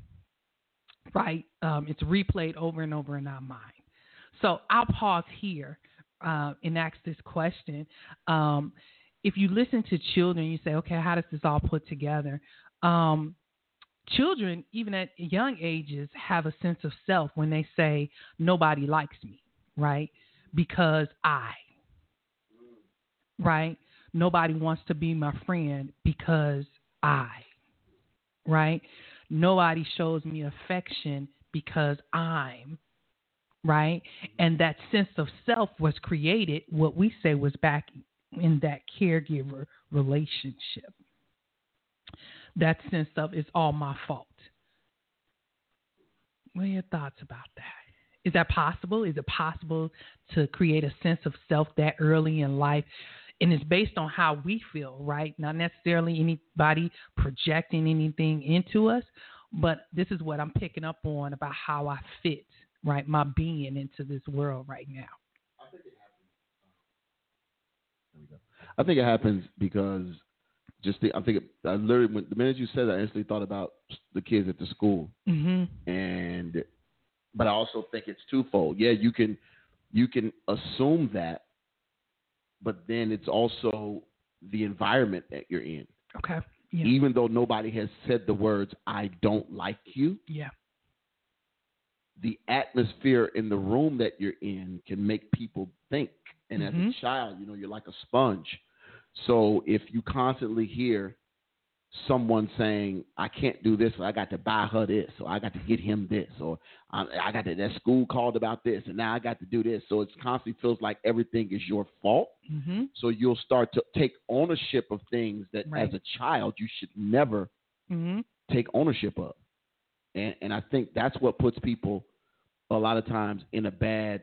right? It's replayed over and over in our mind. So I'll pause here and ask this question. If you listen to children, you say, okay, how does this all put together? Children, even at young ages, have a sense of self when they say, nobody likes me, right? Because right? Nobody wants to be my friend because right? Nobody shows me affection because I'm, right? And that sense of self was created, what we say was back in that caregiver relationship. That sense of it's all my fault. What are your thoughts about that? Is that possible? Is it possible to create a sense of self that early in life? And it's based on how we feel, right? Not necessarily anybody projecting anything into us, but this is what I'm picking up on about how I fit, right? My being into this world right now. I think it happens because I literally, when the minute you said that, I instantly thought about the kids at the school, but I also think it's twofold. Yeah, you can assume that, but then it's also the environment that you're in. Okay. Yeah. Even though nobody has said the words "I don't like you," yeah, the atmosphere in the room that you're in can make people think. And as a child, you're like a sponge. So if you constantly hear someone saying, I can't do this, or I got to buy her this, or I got to get him this, or I got to, that school called about this, and now I got to do this. So it constantly feels like everything is your fault. So you'll start to take ownership of things that as a child you should never take ownership of. And I think that's what puts people a lot of times in a bad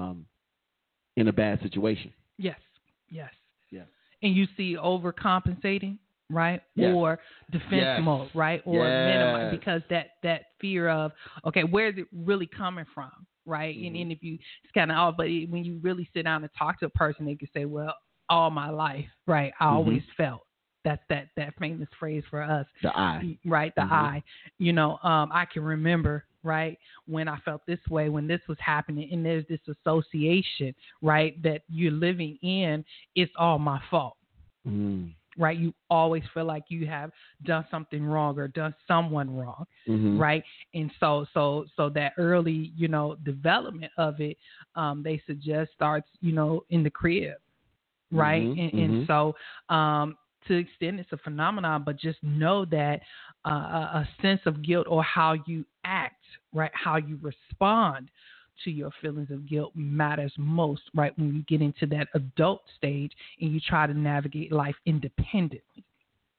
situation. Yes. Yeah. And you see overcompensating, right? Yes. Or defense mode, right? Or minimize, because that fear of, okay, where is it really coming from, right? And if you, it's kind of, but when you really sit down and talk to a person, they can say, well, all my life, right, I always felt. That's that famous phrase for us. The I. Right, the I. I can remember, right, when I felt this way, when this was happening, and there's this association, right, that you're living in, it's all my fault. Right? You always feel like you have done something wrong or done someone wrong, right? And so that early, development of it, they suggest starts, in the crib, right? And so to the extent it's a phenomenon, but just know that a sense of guilt, or how you act, right, how you respond to your feelings of guilt matters most, right, when you get into that adult stage and you try to navigate life independently.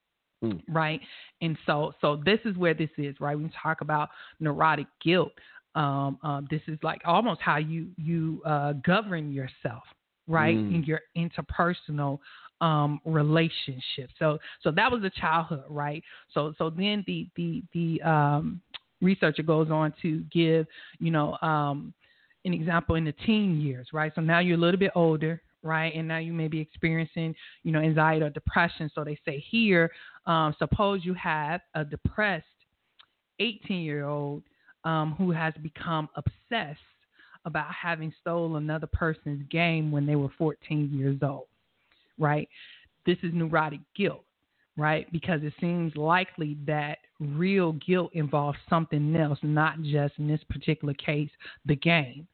Right. And so this is where this is, right? When we talk about neurotic guilt, This is like almost how you govern yourself, right, in your interpersonal relationship. So that was the childhood, right? So then the researcher goes on to give, an example in the teen years, right? So now you're a little bit older, right? And now you may be experiencing, anxiety or depression. So they say here, suppose you have a depressed 18-year-old who has become obsessed about having stolen another person's game when they were 14 years old, right? This is neurotic guilt, right? Because it seems likely that real guilt involves something else, not just in this particular case, the game.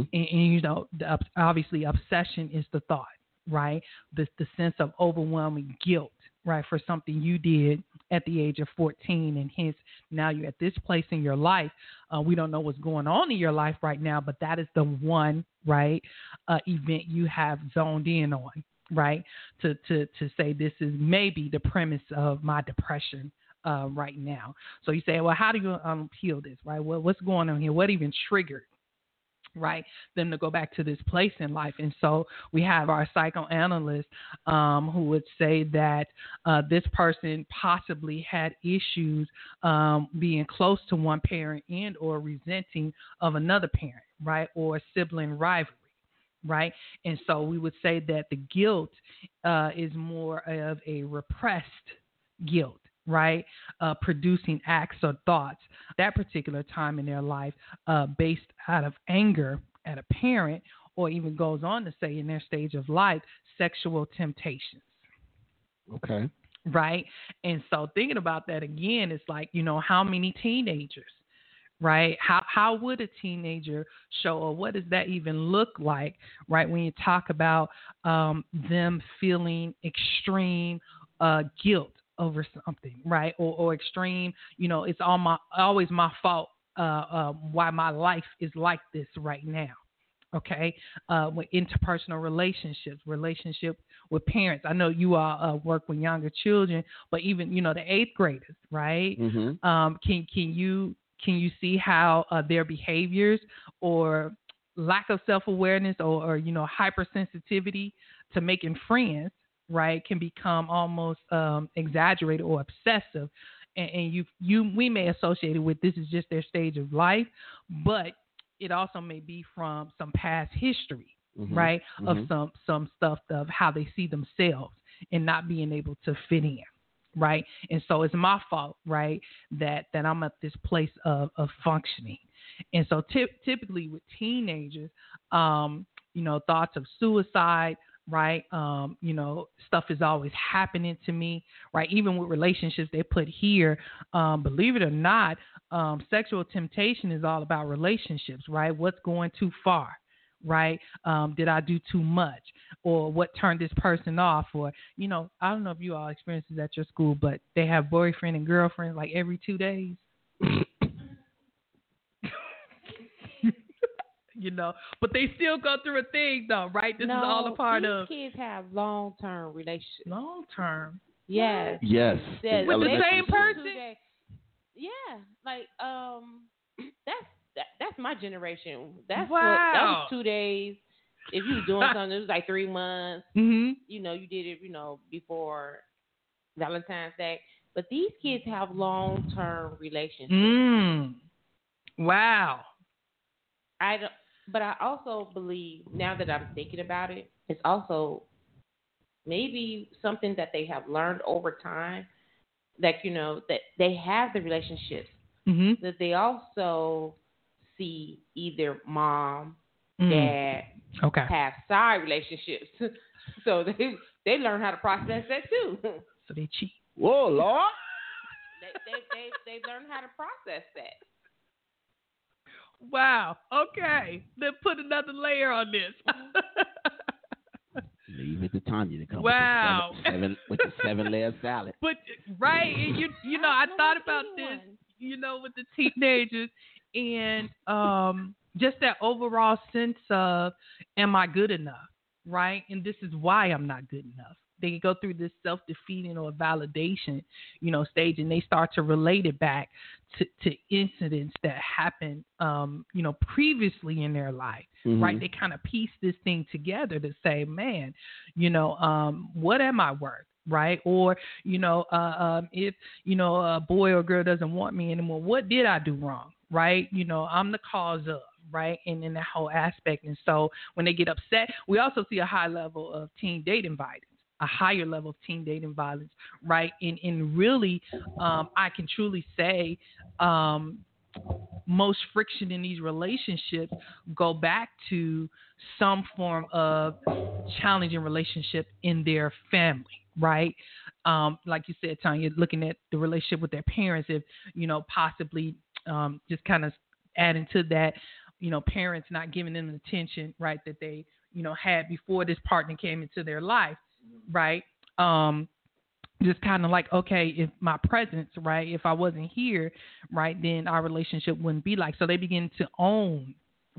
And obviously obsession is the thought, right? The sense of overwhelming guilt, right, for something you did at the age of 14, and hence now you're at this place in your life. We don't know what's going on in your life right now, but that is the one, right, event you have zoned in on, right, to say this is maybe the premise of my depression right now. So you say, well, how do you heal this, right? Well, what's going on here? What even triggered, right, them to go back to this place in life? And so we have our psychoanalyst who would say that this person possibly had issues being close to one parent and or resenting of another parent, right, or sibling rivalry, right? And so we would say that the guilt is more of a repressed guilt, right? Producing acts or thoughts that particular time in their life based out of anger at a parent, or even goes on to say in their stage of life, sexual temptations. Okay. Right? And so thinking about that again, it's like, how many teenagers, right? How would a teenager show, or what does that even look like, right? When you talk about them feeling extreme guilt over something, right? Or extreme, it's always my fault why my life is like this right now. Okay. With interpersonal relationship with parents. I know you all work with younger children, but even, the 8th graders, right? Can you see how their behaviors or lack of self-awareness or hypersensitivity to making friends, right, can become almost exaggerated or obsessive, and we may associate it with this is just their stage of life, but it also may be from some past history, right, of some stuff of how they see themselves and not being able to fit in, right? And so it's my fault, right, that I'm at this place of functioning. And so typically with teenagers, thoughts of suicide, right? Stuff is always happening to me, right? Even with relationships, they put here, believe it or not, sexual temptation is all about relationships, right? What's going too far, right? Did I do too much, or what turned this person off? Or, I don't know if you all experience this at your school, but they have boyfriend and girlfriend like every 2 days. But they still go through a thing though, right? This is all a part of. These kids have long-term relationships. Long-term? Yes. Yes. With the same person? Yeah. Like, that's my generation. That was 2 days. If you was doing something, it was like 3 months. You did it, before Valentine's Day. But these kids have long-term relationships. Wow. But I also believe, now that I'm thinking about it, it's also maybe something that they have learned over time, that, that they have the relationships, that they also see either mom, dad, have side relationships. So they learn how to process that too. So they cheat. Whoa, Lord. they learn how to process that. Wow. Okay. Then put another layer on this. Leave it to Tanya to come wow. with the 7-layer salad. But right, and I thought about this, with the teenagers, and just that overall sense of, am I good enough? Right? And this is why I'm not good enough. They go through this self-defeating or validation, stage, and they start to relate it back to incidents that happened, previously in their life, right? They kind of piece this thing together to say, man, what am I worth? Right. Or, if, a boy or girl doesn't want me anymore, what did I do wrong? Right. I'm the cause of. Right. And in that whole aspect. And so when they get upset, we also see a high level of teen dating violence, a higher level of teen dating violence. Right. And really, I can truly say most friction in these relationships go back to some form of challenging relationship in their family. Right. Like you said, Tanya, looking at the relationship with their parents, if, possibly just kind of adding to that, parents not giving them the attention, right, that they, had before this partner came into their life, right? Just kind of like, okay, if my presence, right, if I wasn't here, right, then our relationship wouldn't be like. So they begin to own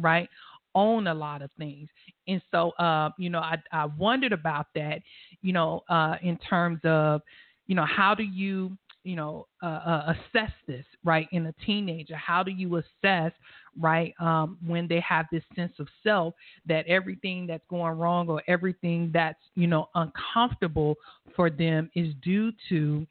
a lot of things. And so, I wondered about that, in terms of, how do you, assess this, right, in a teenager? How do you assess, right, when they have this sense of self that everything that's going wrong or everything that's, uncomfortable for them is due to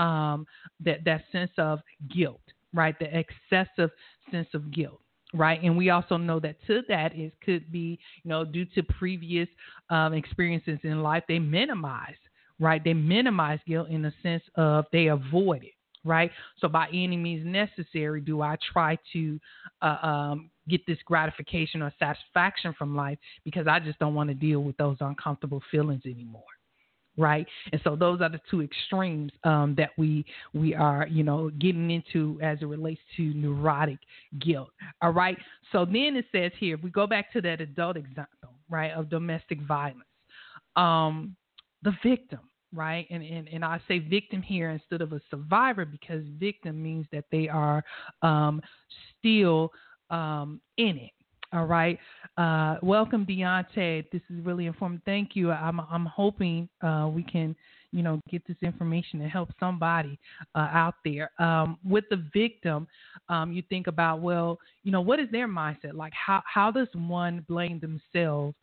that sense of guilt, right, the excessive sense of guilt. Right. And we also know that to that it could be, due to previous experiences in life, they minimize, right? They minimize guilt in the sense of they avoid it. Right. So by any means necessary, do I try to get this gratification or satisfaction from life because I just don't want to deal with those uncomfortable feelings anymore. Right. And so those are the two extremes that we are, getting into as it relates to neurotic guilt. All right. So then it says here, if we go back to that adult example, right, of domestic violence, the victim. Right. And I say victim here instead of a survivor because victim means that they are still in it. All right. Welcome, Deontay. This is really informative. Thank you. I'm hoping we can, get this information to help somebody out there. With the victim, you think about, well, what is their mindset? Like how does one blame themselves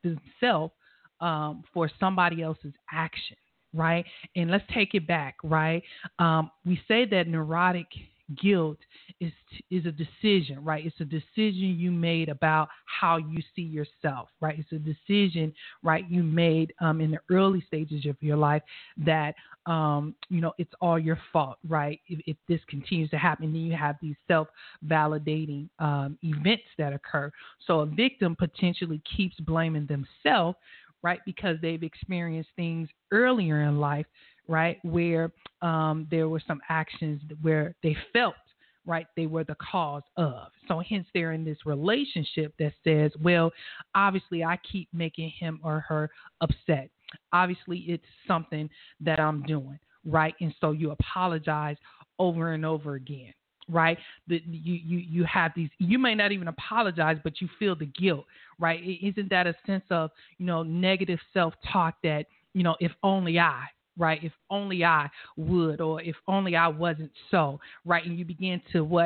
for somebody else's action? Right. And let's take it back. Right. We say that neurotic guilt is a decision, right? It's a decision you made about how you see yourself, right? It's a decision, right, you made in the early stages of your life that, it's all your fault, right? If this continues to happen, then you have these self-validating events that occur. So a victim potentially keeps blaming themselves, right, because they've experienced things earlier in life, right, where there were some actions where they felt, right, they were the cause of. So hence they're in this relationship that says, well, obviously I keep making him or her upset. Obviously it's something that I'm doing, right? And so you apologize over and over again. Right, you have these. You may not even apologize, but you feel the guilt. Right, isn't that a sense of negative self-talk that if only I, right, if only I would, or if only I wasn't so, right, and you begin to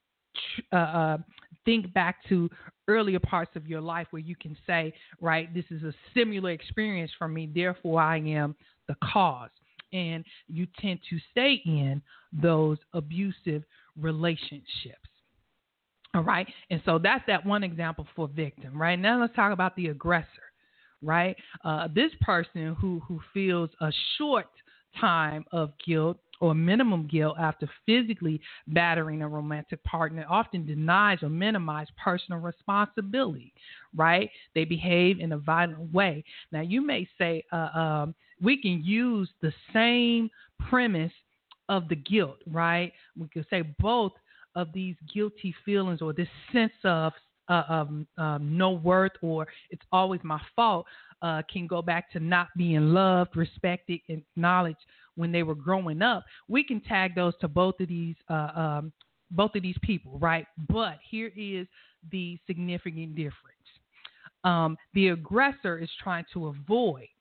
think back to earlier parts of your life where you can say, right, this is a similar experience for me, therefore I am the cause, and you tend to stay in those abusive relationships. All right. And so that's that one example for victim. Right. Now let's talk about the aggressor. Right. This person who feels a short time of guilt or minimum guilt after physically battering a romantic partner often denies or minimizes personal responsibility. Right. They behave in a violent way. Now you may say we can use the same premise of the guilt, right? We could say both of these guilty feelings or this sense of no worth or it's always my fault can go back to not being loved, respected, acknowledged when they were growing up. We can tag those to both of these people, right? But here is the significant difference. The aggressor is trying to avoid,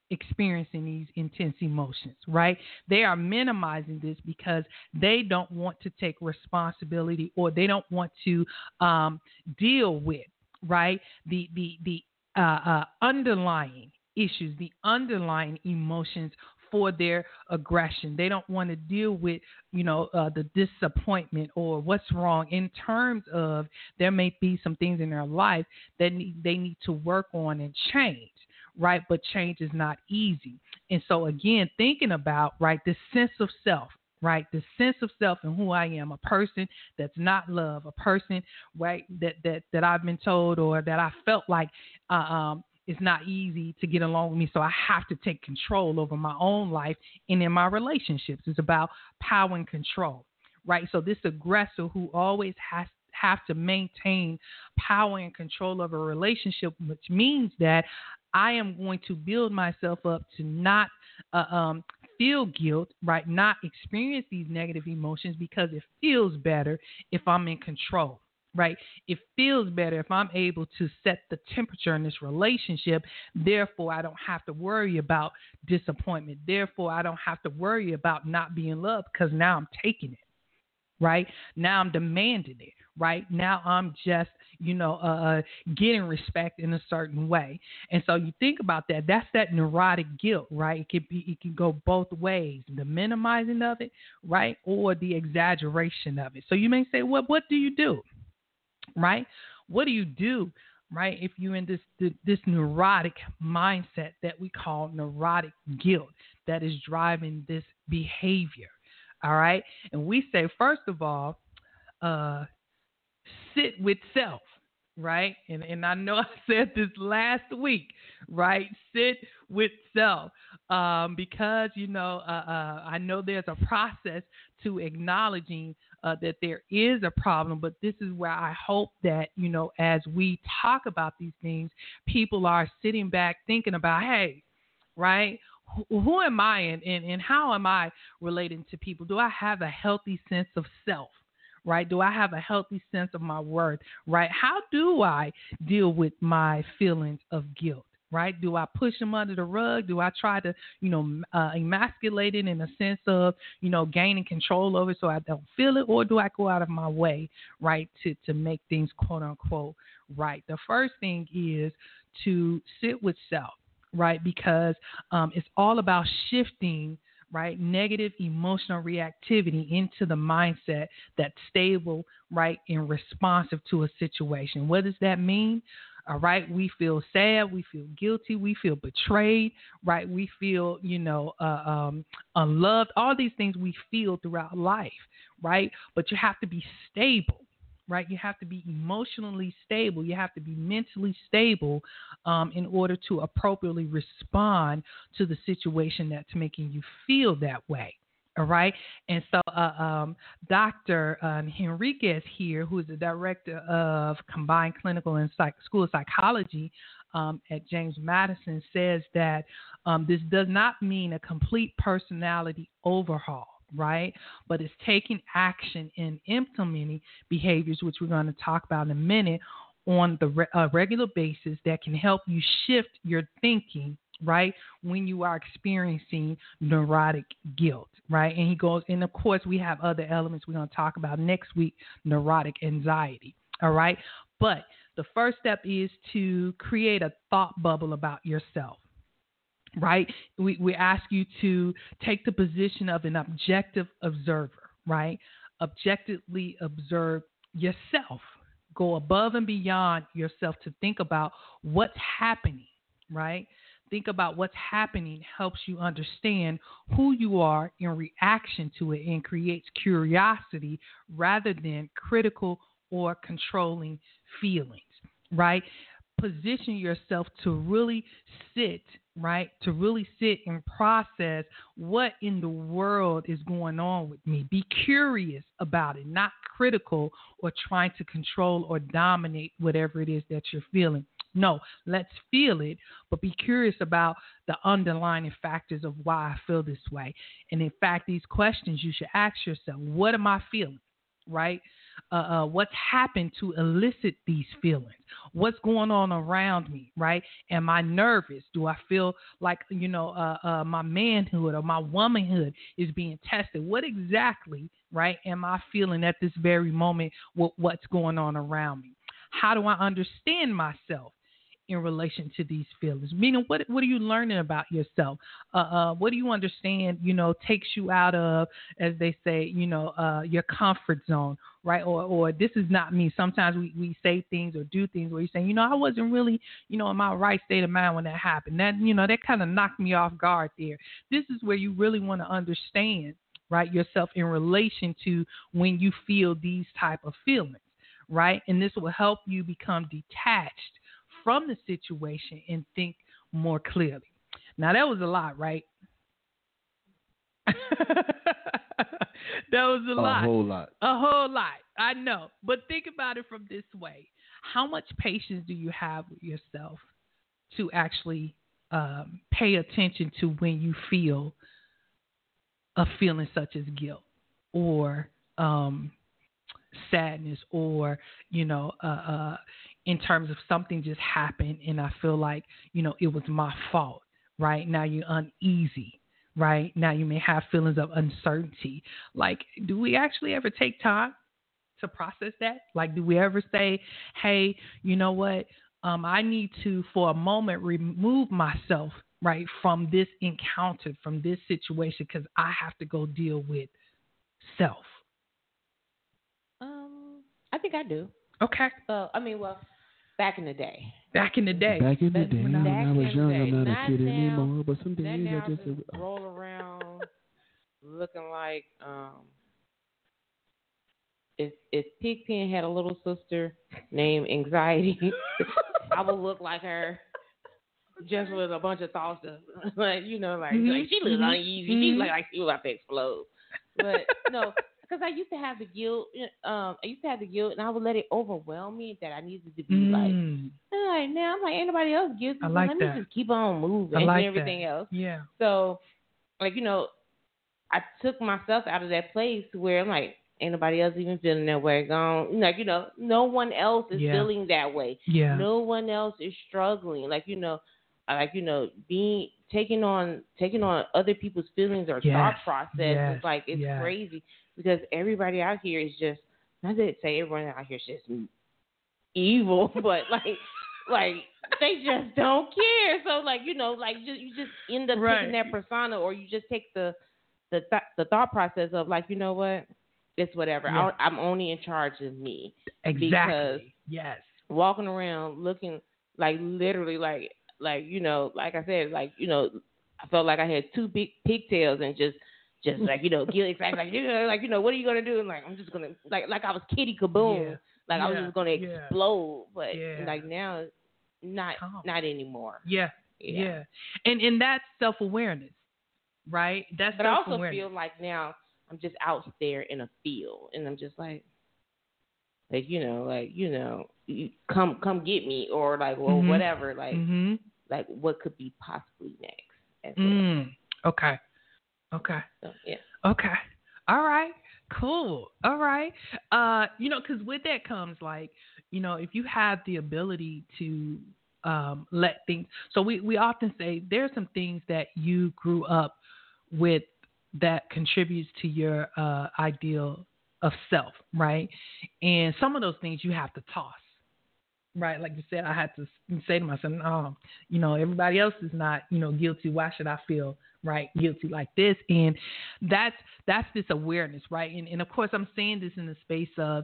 experiencing these intense emotions, right? They are minimizing this because they don't want to take responsibility, or they don't want to deal with, right, the underlying issues, the underlying emotions for their aggression. They don't want to deal with, the disappointment or what's wrong, in terms of there may be some things in their life that they need to work on and change, right? But change is not easy. And so again, thinking about, right, this sense of self, right, the sense of self and who I am, a person that's not loved, a person, right, that I've been told or that I felt like it's not easy to get along with me, so I have to take control over my own life and in my relationships. It's about power and control, right? So this aggressor who always have to maintain power and control of a relationship, which means that I am going to build myself up to not feel guilt, right? Not experience these negative emotions, because it feels better if I'm in control. Right? It feels better if I'm able to set the temperature in this relationship. Therefore, I don't have to worry about disappointment. Therefore, I don't have to worry about not being loved, because now I'm taking it. Right? Now I'm demanding it. Right? Now I'm just, getting respect in a certain way. And so you think about that. That's that neurotic guilt, right? It can go both ways, the minimizing of it, right, or the exaggeration of it. So you may say, well, what do you do? Right? What do you do, right, if you're in this neurotic mindset that we call neurotic guilt that is driving this behavior? All right? And we say, first of all, sit with self, right? And I know I said this last week, right? Sit with self, because, I know there's a process to acknowledging that there is a problem, but this is where I hope that, as we talk about these things, people are sitting back thinking about, hey, right, who am I and how am I relating to people? Do I have a healthy sense of self? Right? Do I have a healthy sense of my worth? Right? How do I deal with my feelings of guilt? Right? Do I push them under the rug? Do I try to, emasculate it in a sense of, gaining control over it so I don't feel it? Or do I go out of my way, right, to make things quote unquote right? The first thing is to sit with self, right? Because it's all about shifting, right, negative emotional reactivity into the mindset that's stable, right, and responsive to a situation. What does that mean? All right, we feel sad, we feel guilty, we feel betrayed, right? We feel, unloved. All these things we feel throughout life, right? But you have to be stable, right? You have to be emotionally stable. You have to be mentally stable in order to appropriately respond to the situation that's making you feel that way. All right. And so Dr. Henriquez here, who is the director of Combined Clinical and School of Psychology at James Madison, says that this does not mean a complete personality overhaul. Right? But it's taking action and implementing behaviors, which we're going to talk about in a minute, on the regular basis that can help you shift your thinking, right, when you are experiencing neurotic guilt, right? And he goes, and of course, we have other elements we're going to talk about next week, neurotic anxiety, all right? But the first step is to create a thought bubble about yourself. Right? We ask you to take the position of an objective observer, right? Objectively observe yourself. Go above and beyond yourself to think about what's happening, right? Think about what's happening helps you understand who you are in reaction to it and creates curiosity rather than critical or controlling feelings, right? Position yourself to really sit, right? To really sit and process what in the world is going on with me. Be curious about it, not critical or trying to control or dominate whatever it is that you're feeling. No, let's feel it, but be curious about the underlying factors of why I feel this way. And in fact, these questions you should ask yourself: what am I feeling? Right? what's happened to elicit these feelings? What's going on around me, right? Am I nervous? Do I feel like, my manhood or my womanhood is being tested? What exactly, right, am I feeling at this very moment with what's going on around me? How do I understand myself in relation to these feelings? Meaning, what are you learning about yourself? What do you understand, takes you out of, as they say, your comfort zone, right? Or this is not me. Sometimes we say things or do things where you're saying, I wasn't really, in my right state of mind when that happened. That, that kind of knocked me off guard there. This is where you really want to understand, right, yourself in relation to when you feel these type of feelings, right? And this will help you become detached from the situation and think more clearly. Now, that was a lot, right? That was a lot. A whole lot. A whole lot. I know. But think about it from this way. How much patience do you have with yourself to actually pay attention to when you feel a feeling such as guilt or sadness or, in terms of something just happened and I feel like, it was my fault, right? Now you're uneasy, right? Now you may have feelings of uncertainty. Like, do we actually ever take time to process that? Like, do we ever say, hey, you know what? I need to, for a moment, remove myself, right, from this encounter, from this situation, because I have to go deal with self. I think I do. Okay. Back in the day. Back in the day. Back in the day, when I was young, I'm not a kid now. anymore. But some days Now I just roll around looking like if Pigpen had a little sister named Anxiety, I would look like her. Just with a bunch of thoughts, like she looks uneasy. She look like she was about to explode. But no, because I used to have the guilt. And I would let it overwhelm me that I needed to be like now I'm like, ain't nobody else guilty. I like let that. me just keep on moving I like and everything that. else. Yeah. So, I took myself out of that place where I'm like, ain't nobody else even feeling that way. Gone. No one else is feeling that way. Yeah. No one else is struggling. Being taking on other people's feelings or thought process. It's like it's crazy because everybody out here is just, not to say everyone out here is just evil, but like they just don't care. So you just end up taking that persona, or you just take the thought process of like, you know what, it's whatever. Yeah. I'm only in charge of me. Exactly. Because walking around looking like literally like I said, I felt like I had two big pigtails and just like, guilt, exactly, what are you gonna do? And like, I'm just gonna like I was Kitty Kaboom, I was just gonna explode. But like now, not anymore. Yeah. And that's self-awareness, right? That's but I also self-awareness. feel like now I'm just out there in a field, and I'm just like you come get me, or like, well, whatever, like what could be possibly next as well. Okay. So, Okay. All right. Cool. All right. Because with that comes like, if you have the ability to let things. So we often say there's some things that you grew up with that contributes to your ideal of self, right? And some of those things you have to toss. Right, like you said, I had to say to myself, everybody else is not, guilty. Why should I feel guilty like this? And that's this awareness, right? And of course, I'm saying this in the space of,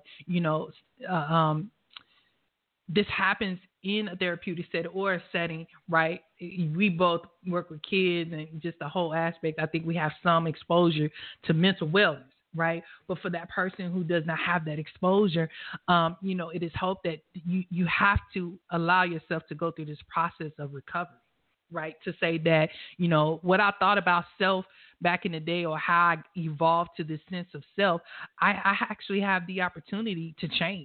this happens in a therapeutic setting or a setting, right? We both work with kids and just the whole aspect. I think we have some exposure to mental wellness. Right. But for that person who does not have that exposure, it is hope that you have to allow yourself to go through this process of recovery. Right. To say that, what I thought about self back in the day or how I evolved to this sense of self, I actually have the opportunity to change.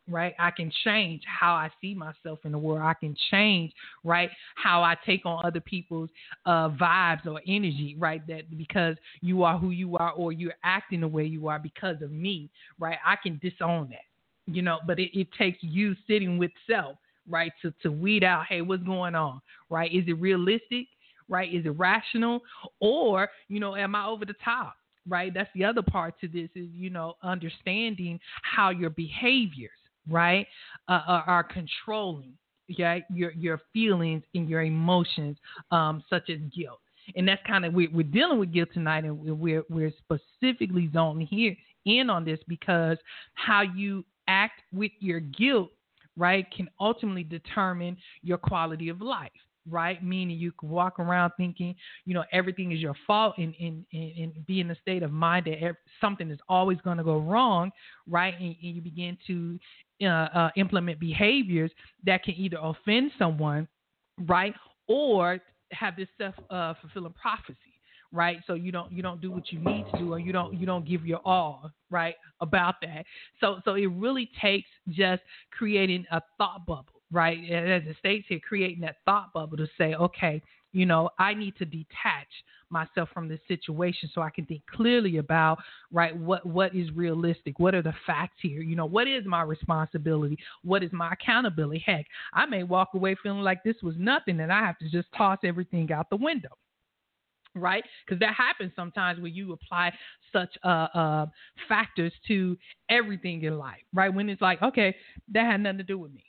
right? I can change how I see myself in the world. I can change, right, how I take on other people's vibes or energy, right? That because you are who you are or you're acting the way you are because of me, right? I can disown that, but it takes you sitting with self, right, to weed out, hey, what's going on, right? Is it realistic, right? Is it rational, or, am I over the top? Right, that's the other part to this is understanding how your behaviors, right, are controlling, your feelings and your emotions, such as guilt. And that's kind of we're dealing with guilt tonight, and we're specifically zoning here in on this because how you act with your guilt, right, can ultimately determine your quality of life. Right, meaning you can walk around thinking, everything is your fault, and be in a state of mind that something is always going to go wrong, right? And you begin to implement behaviors that can either offend someone, right, or have this self-fulfilling prophecy, right? So you don't do what you need to do, or you don't give your all, right, about that. So it really takes just creating a thought bubble. Right, as it states here, creating that thought bubble to say, okay, I need to detach myself from this situation so I can think clearly about, right, what is realistic, what are the facts here, what is my responsibility, what is my accountability. Heck, I may walk away feeling like this was nothing and I have to just toss everything out the window. Right, because that happens sometimes when you apply such factors to everything in life. Right, when it's like, okay, that had nothing to do with me.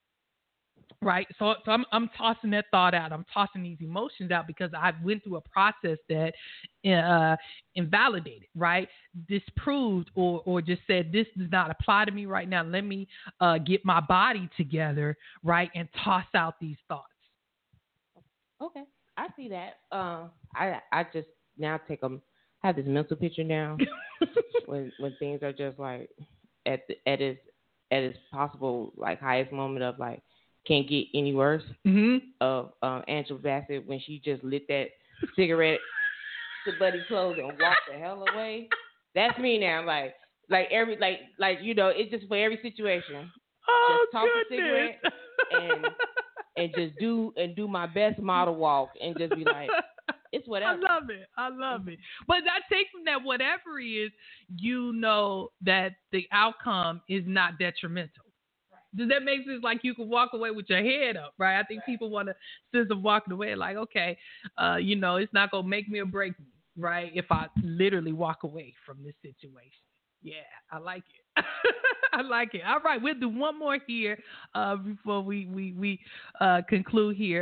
Right, so I'm tossing that thought out. I'm tossing these emotions out because I went through a process that invalidated, right, disproved, or just said this does not apply to me right now. Let me get my body together, right, and toss out these thoughts. Okay, I see that. I just now have this mental picture now when things are just like at its possible like highest moment of like. Can't get any worse of Angela Bassett when she just lit that cigarette to Buddy clothes and walked the hell away. That's me now. Like it's just for every situation. Oh, just toss goodness. a cigarette and just do my best model walk and just be like, it's whatever. I love it. But I take from that whatever is, that the outcome is not detrimental. Does that make sense? Like you can walk away with your head up, right? I think people want a sense of walking away like, okay, it's not going to make me or break me, right? If I literally walk away from this situation. Yeah, I like it. I like it. All right, we'll do one more here before we conclude here.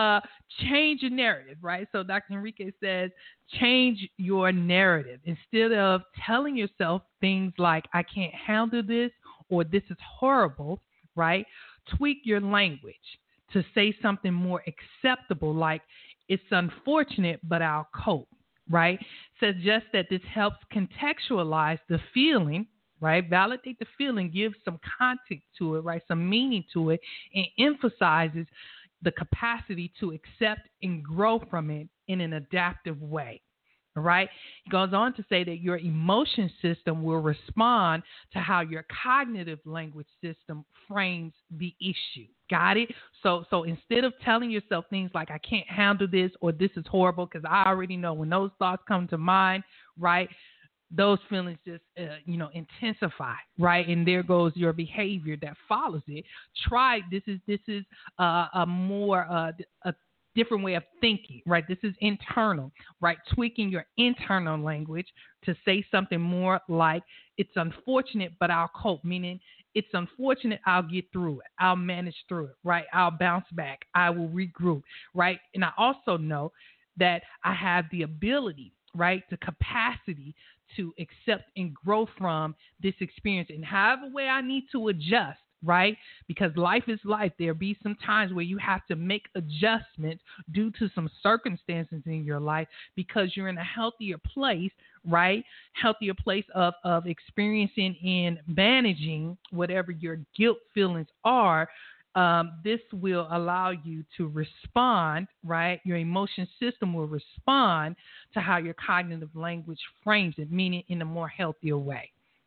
Change your narrative, right? So Dr. Enrique says, change your narrative. Instead of telling yourself things like, I can't handle this, or this is horrible, right? Tweak your language to say something more acceptable, like it's unfortunate, but I'll cope, right? Suggest that this helps contextualize the feeling, right? Validate the feeling, give some context to it, right? Some meaning to it, and emphasizes the capacity to accept and grow from it in an adaptive way. All right. He goes on to say that your emotion system will respond to how your cognitive language system frames the issue. Got it? So instead of telling yourself things like, I can't handle this, or this is horrible, because I already know when those thoughts come to mind, right, those feelings just, intensify, right? And there goes your behavior that follows it. Try, this is a more, a different way of thinking, right? This is internal, right? Tweaking your internal language to say something more like, it's unfortunate, but I'll cope, meaning it's unfortunate, I'll get through it. I'll manage through it, right? I'll bounce back. I will regroup, right? And I also know that I have the ability, right, the capacity to accept and grow from this experience, and however way I need to adjust, right? Because life is life. There'll be some times where you have to make adjustments due to some circumstances in your life because you're in a healthier place, right? Healthier place of experiencing and managing whatever your guilt feelings are. This will allow you to respond, right? Your emotion system will respond to how your cognitive language frames it, meaning in a more healthier way.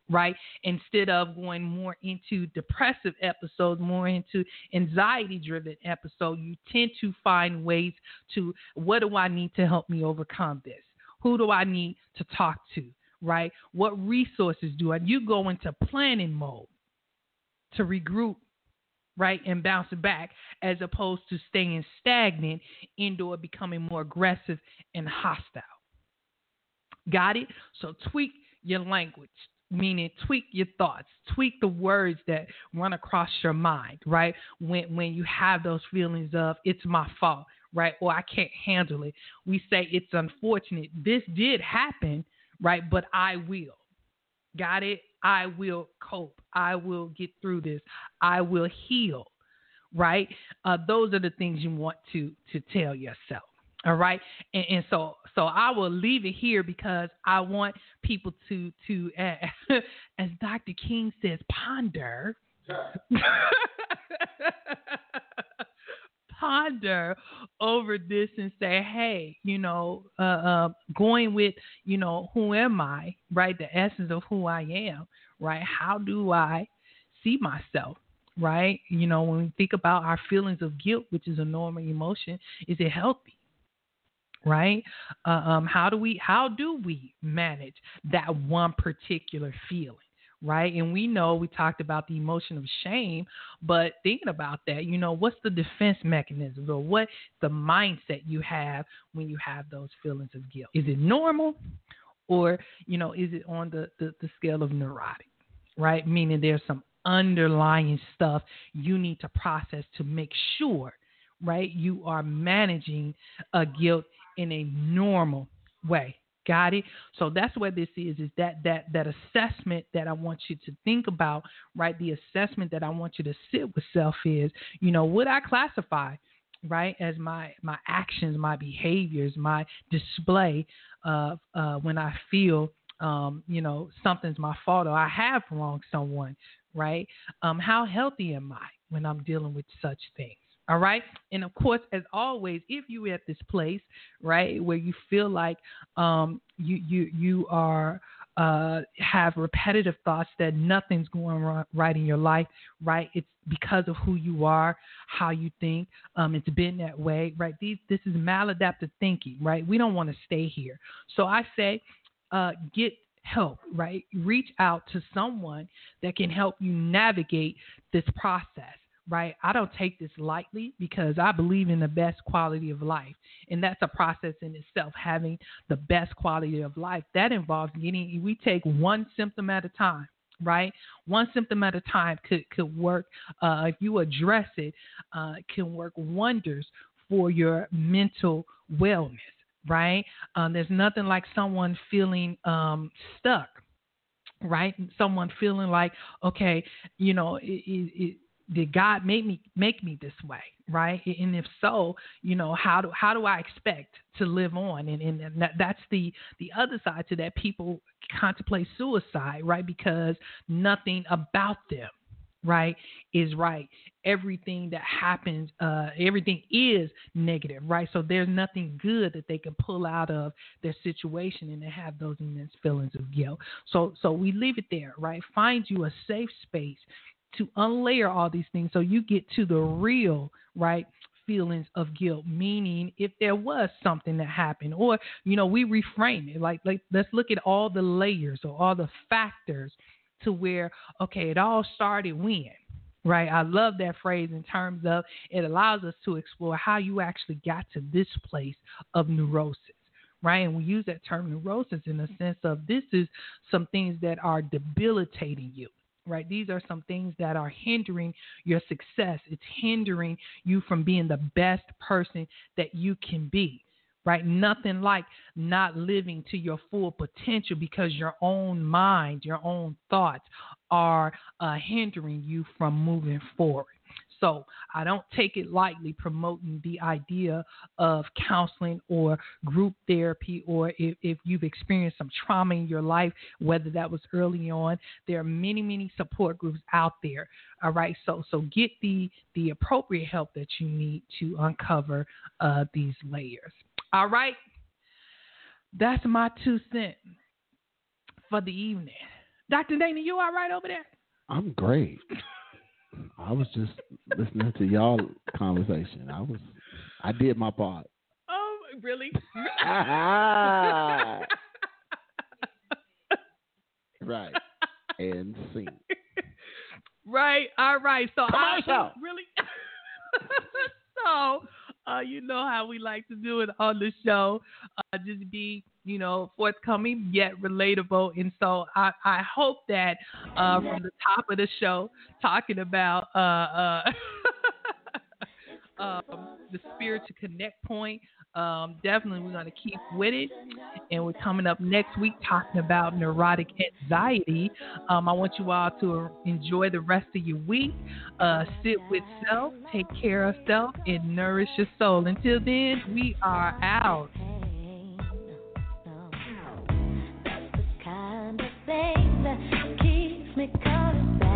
right? Instead of going more into depressive episodes, more into anxiety-driven episodes, you tend to find ways to, what do I need to help me overcome this? Who do I need to talk to, right? What resources do I? You go into planning mode to regroup, right, and bounce back, as opposed to staying stagnant into it, becoming more aggressive and hostile. Got it? So tweak your language, meaning tweak your thoughts, tweak the words that run across your mind, right? When you have those feelings of it's my fault, right, or I can't handle it, we say it's unfortunate. This did happen, right, but I will. Got it? I will cope. I will get through this. I will heal, right? Those are the things you want to tell yourself. All right. And so I will leave it here because I want people to as Dr. King says, ponder. Ponder over this and say, hey, going with, who am I, right? The essence of who I am, right? How do I see myself, right? When we think about our feelings of guilt, which is a normal emotion, is it healthy? Right? How do we manage that one particular feeling? Right? And we talked about the emotion of shame, but thinking about that, what's the defense mechanism, or what the mindset you have when you have those feelings of guilt? Is it normal, or, is it on the scale of neurotic, right? Meaning there's some underlying stuff you need to process to make sure, right, you are managing guilt in a normal way. Got it? So that's what this is that assessment that I want you to think about, right? The assessment that I want you to sit with self is, would I classify, right, as my actions, my behaviors, my display of when I feel, something's my fault or I have wronged someone, right? How healthy am I when I'm dealing with such things? All right. And of course, as always, if you're at this place, right, where you feel like you are have repetitive thoughts that nothing's going right in your life, right? It's because of who you are, how you think. It's been that way, right? This is maladaptive thinking, right? We don't want to stay here. So I say, get help, right? Reach out to someone that can help you navigate this process. Right. I don't take this lightly because I believe in the best quality of life. And that's a process in itself, having the best quality of life. That involves we take one symptom at a time, right? One symptom at a time could work. If you address it, can work wonders for your mental wellness, right? There's nothing like someone feeling stuck, right? Someone feeling like, okay, did God make me this way, right? And if so, how do I expect to live on? And that's the other side to that. People contemplate suicide, right? Because nothing about them, right, is right. Everything that happens, everything is negative, right? So there's nothing good that they can pull out of their situation, and they have those immense feelings of guilt. So we leave it there, right? Find you a safe space to unlayer all these things so you get to the real, right, feelings of guilt, meaning if there was something that happened, or, we reframe it, like let's look at all the layers or all the factors to where, okay, it all started when, right? I love that phrase in terms of it allows us to explore how you actually got to this place of neurosis. Right. And we use that term neurosis in the sense of this is some things that are debilitating you. Right. These are some things that are hindering your success. It's hindering you from being the best person that you can be. Right. Nothing like not living to your full potential because your own mind, your own thoughts are hindering you from moving forward. So I don't take it lightly promoting the idea of counseling or group therapy, or if you've experienced some trauma in your life, whether that was early on, there are many, many support groups out there. All right. So get the appropriate help that you need to uncover these layers. All right. That's my 2 cents for the evening. Dr. Dana, you all right over there? I'm great. I was just listening to y'all conversation. I did my part. Oh, really? Right. And sing. Right. All right. So Commercial. Really. So, you know how we like to do it on the show. Just be, forthcoming yet relatable. And so I hope that from the top of the show, talking about the spiritual connect point, definitely we're going to keep with it. And we're coming up next week talking about neurotic anxiety. I want you all to enjoy the rest of your week. Sit with self, take care of self, and nourish your soul. Until then, we are out. That's the kind of thing that keeps me coming back.